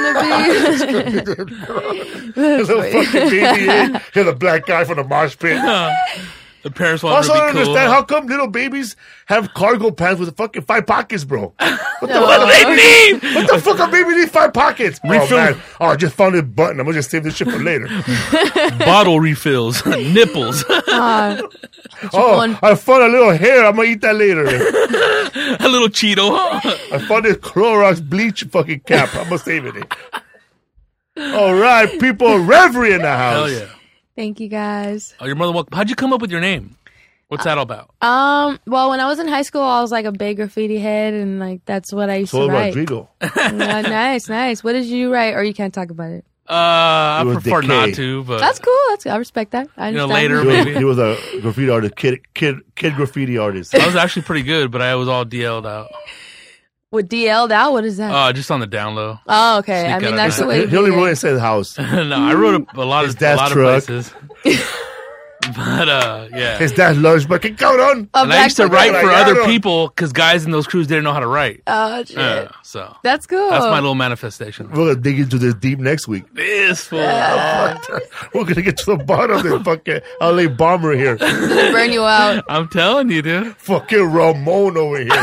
I want to be. Little fucking baby in. Here's a black guy from the mosh pit. The parents want Also, her I to don't be cool. understand how come little babies have cargo pants with fucking 5 pockets, bro. What the, What do they need? what the fuck a baby need 5 pockets? Oh, Refill- man. Oh, I just found this button. I'm going to just save this shit for later. Bottle refills, nipples, Oh, I found a little hair. I'm going to eat that later. a little Cheeto. I found this Clorox bleach fucking cap. I'm going to save it. All right, people. Reverie in the house. Hell yeah. Thank you guys. Oh, you're more than welcome. How'd you come up with your name? What's that all about? Well, when I was in high school, I was like a big graffiti head, and like that's what I used So to write. Rodrigo. Yeah, nice. What did you write? Or you can't talk about it. I It was prefer decay. not to, but That's cool. I respect that. I You know, understand. later, He was, maybe. he was a graffiti artist, kid graffiti artist. I was actually pretty good, but I was all DL'd out. What DL'd out? What is that? Just on the down low. Oh, okay. I sneak mean, out that's of the way. to He only be. wrote and said house. No, I wrote a lot His of dad's truck. places. But yeah. His dad's lunch bucket. Go on. Oh, And I used to back- write for I other don't- people because guys in those crews didn't know how to write. Oh shit. So That's cool. that's my little manifestation. We're gonna dig into this deep next week. This fool. We're gonna get to the bottom of this fucking LA bomber here. Gonna burn you out. I'm telling you, dude. Fucking Ramon over here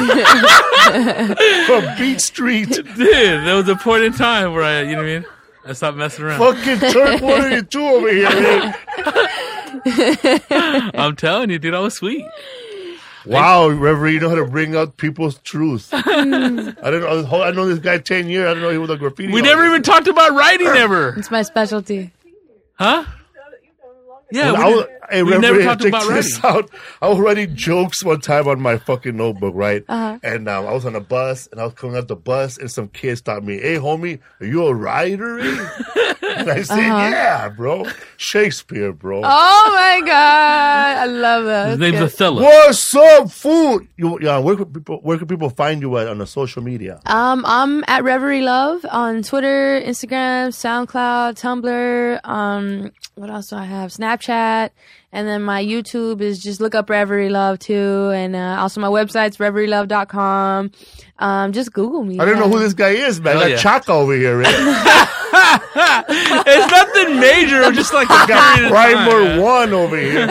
from Beach Street. Dude, there was a point in time where I, you know what I mean? I stopped messing around. Fucking Turk 182 over here. Man. I'm telling you, dude, I was sweet. Wow, Reverie, you know how to bring out people's truth. I don't know. I know this guy 10 years. I didn't know he was a graffiti. We never even talked about writing ever. It's my specialty. Huh? Yeah, Well, we I was, didn't- Hey, We never talked check about this writing. out. I was writing jokes one time on my fucking notebook, right? Uh-huh. And I was on a bus, and I was coming out the bus, and some kid stopped me. Hey, homie, are you a writer? Eh?" And I said, yeah, bro. Shakespeare, bro. Oh my god, I love that. His That's name's good. Othello. What's up, food? Where can people find you at on the social media? I'm at Reverie Love on Twitter, Instagram, SoundCloud, Tumblr. What else do I have? Snapchat. And then my YouTube is just look up Reverie Love too. And also my website's reverielove.com. Just Google me. I don't know who this guy is, man. Hell That yeah. Chaka over here, right? It's nothing major. Just like a Got period of time, Primer 1 over here.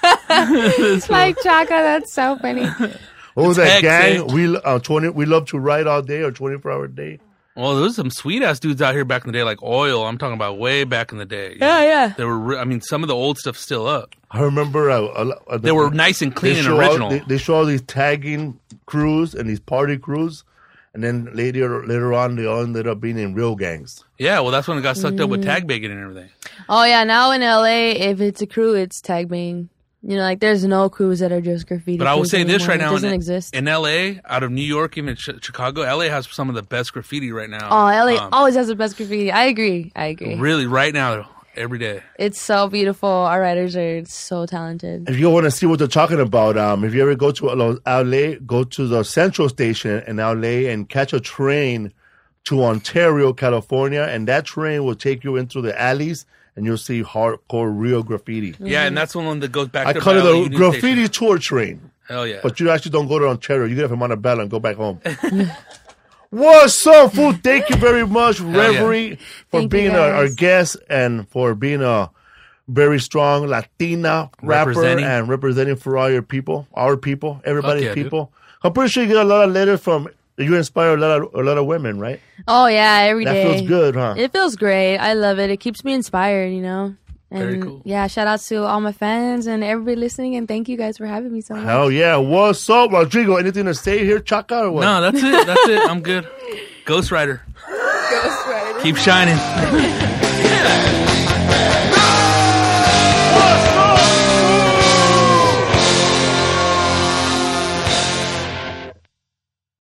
Like Chaka, that's so funny. What was that Text, gang? We love to write all day or 24-hour day. Well, there was some sweet ass dudes out here back in the day, like Oil. I'm talking about way back in the day. Yeah, yeah. They were. I mean, some of the old stuff's still up. I remember They were nice and clean and show original. They show all these tagging crews and these party crews, and then later on they all ended up being in real gangs. Yeah, well, that's when it got sucked up with tag banging and everything. Oh yeah, now in LA, if it's a crew, it's tag bang. You know, like there's no crews that are just graffiti. But I will crews say this anymore. right now: it doesn't exist. in LA, out of New York, even Chicago, LA has some of the best graffiti right now. Oh, LA always has the best graffiti. I agree. Really, right now, every day. It's so beautiful. Our writers are so talented. If you want to see what they're talking about, if you ever go to LA, go to the Central Station in LA and catch a train to Ontario, California, and that train will take you into the alleys, and you'll see hardcore real graffiti. Yeah, and that's the one that goes back I to call it LA the Union graffiti Station. tour train. Hell yeah. But you actually don't go to Ontario. You get up from Montebello and go back home. What's up, fool? Thank you very much, Reverie, for Thank you, being our guys. guest and for being a very strong Latina rapper Representing. and representing for all your people, our people, everybody's Fuck yeah, people. I'm pretty sure you get a lot of letters from. You inspire a lot of women, right? Oh yeah, every That day. feels good, huh? It feels great. I love it. It keeps me inspired, you know. And Very cool. yeah, shout out to all my fans and everybody listening, and thank you guys for having me so much. Hell yeah. What's up, Rodrigo? Anything to say here, Chaka, or what? No, that's it. That's it. I'm good. Ghost Rider. Ghost Rider. Keep shining.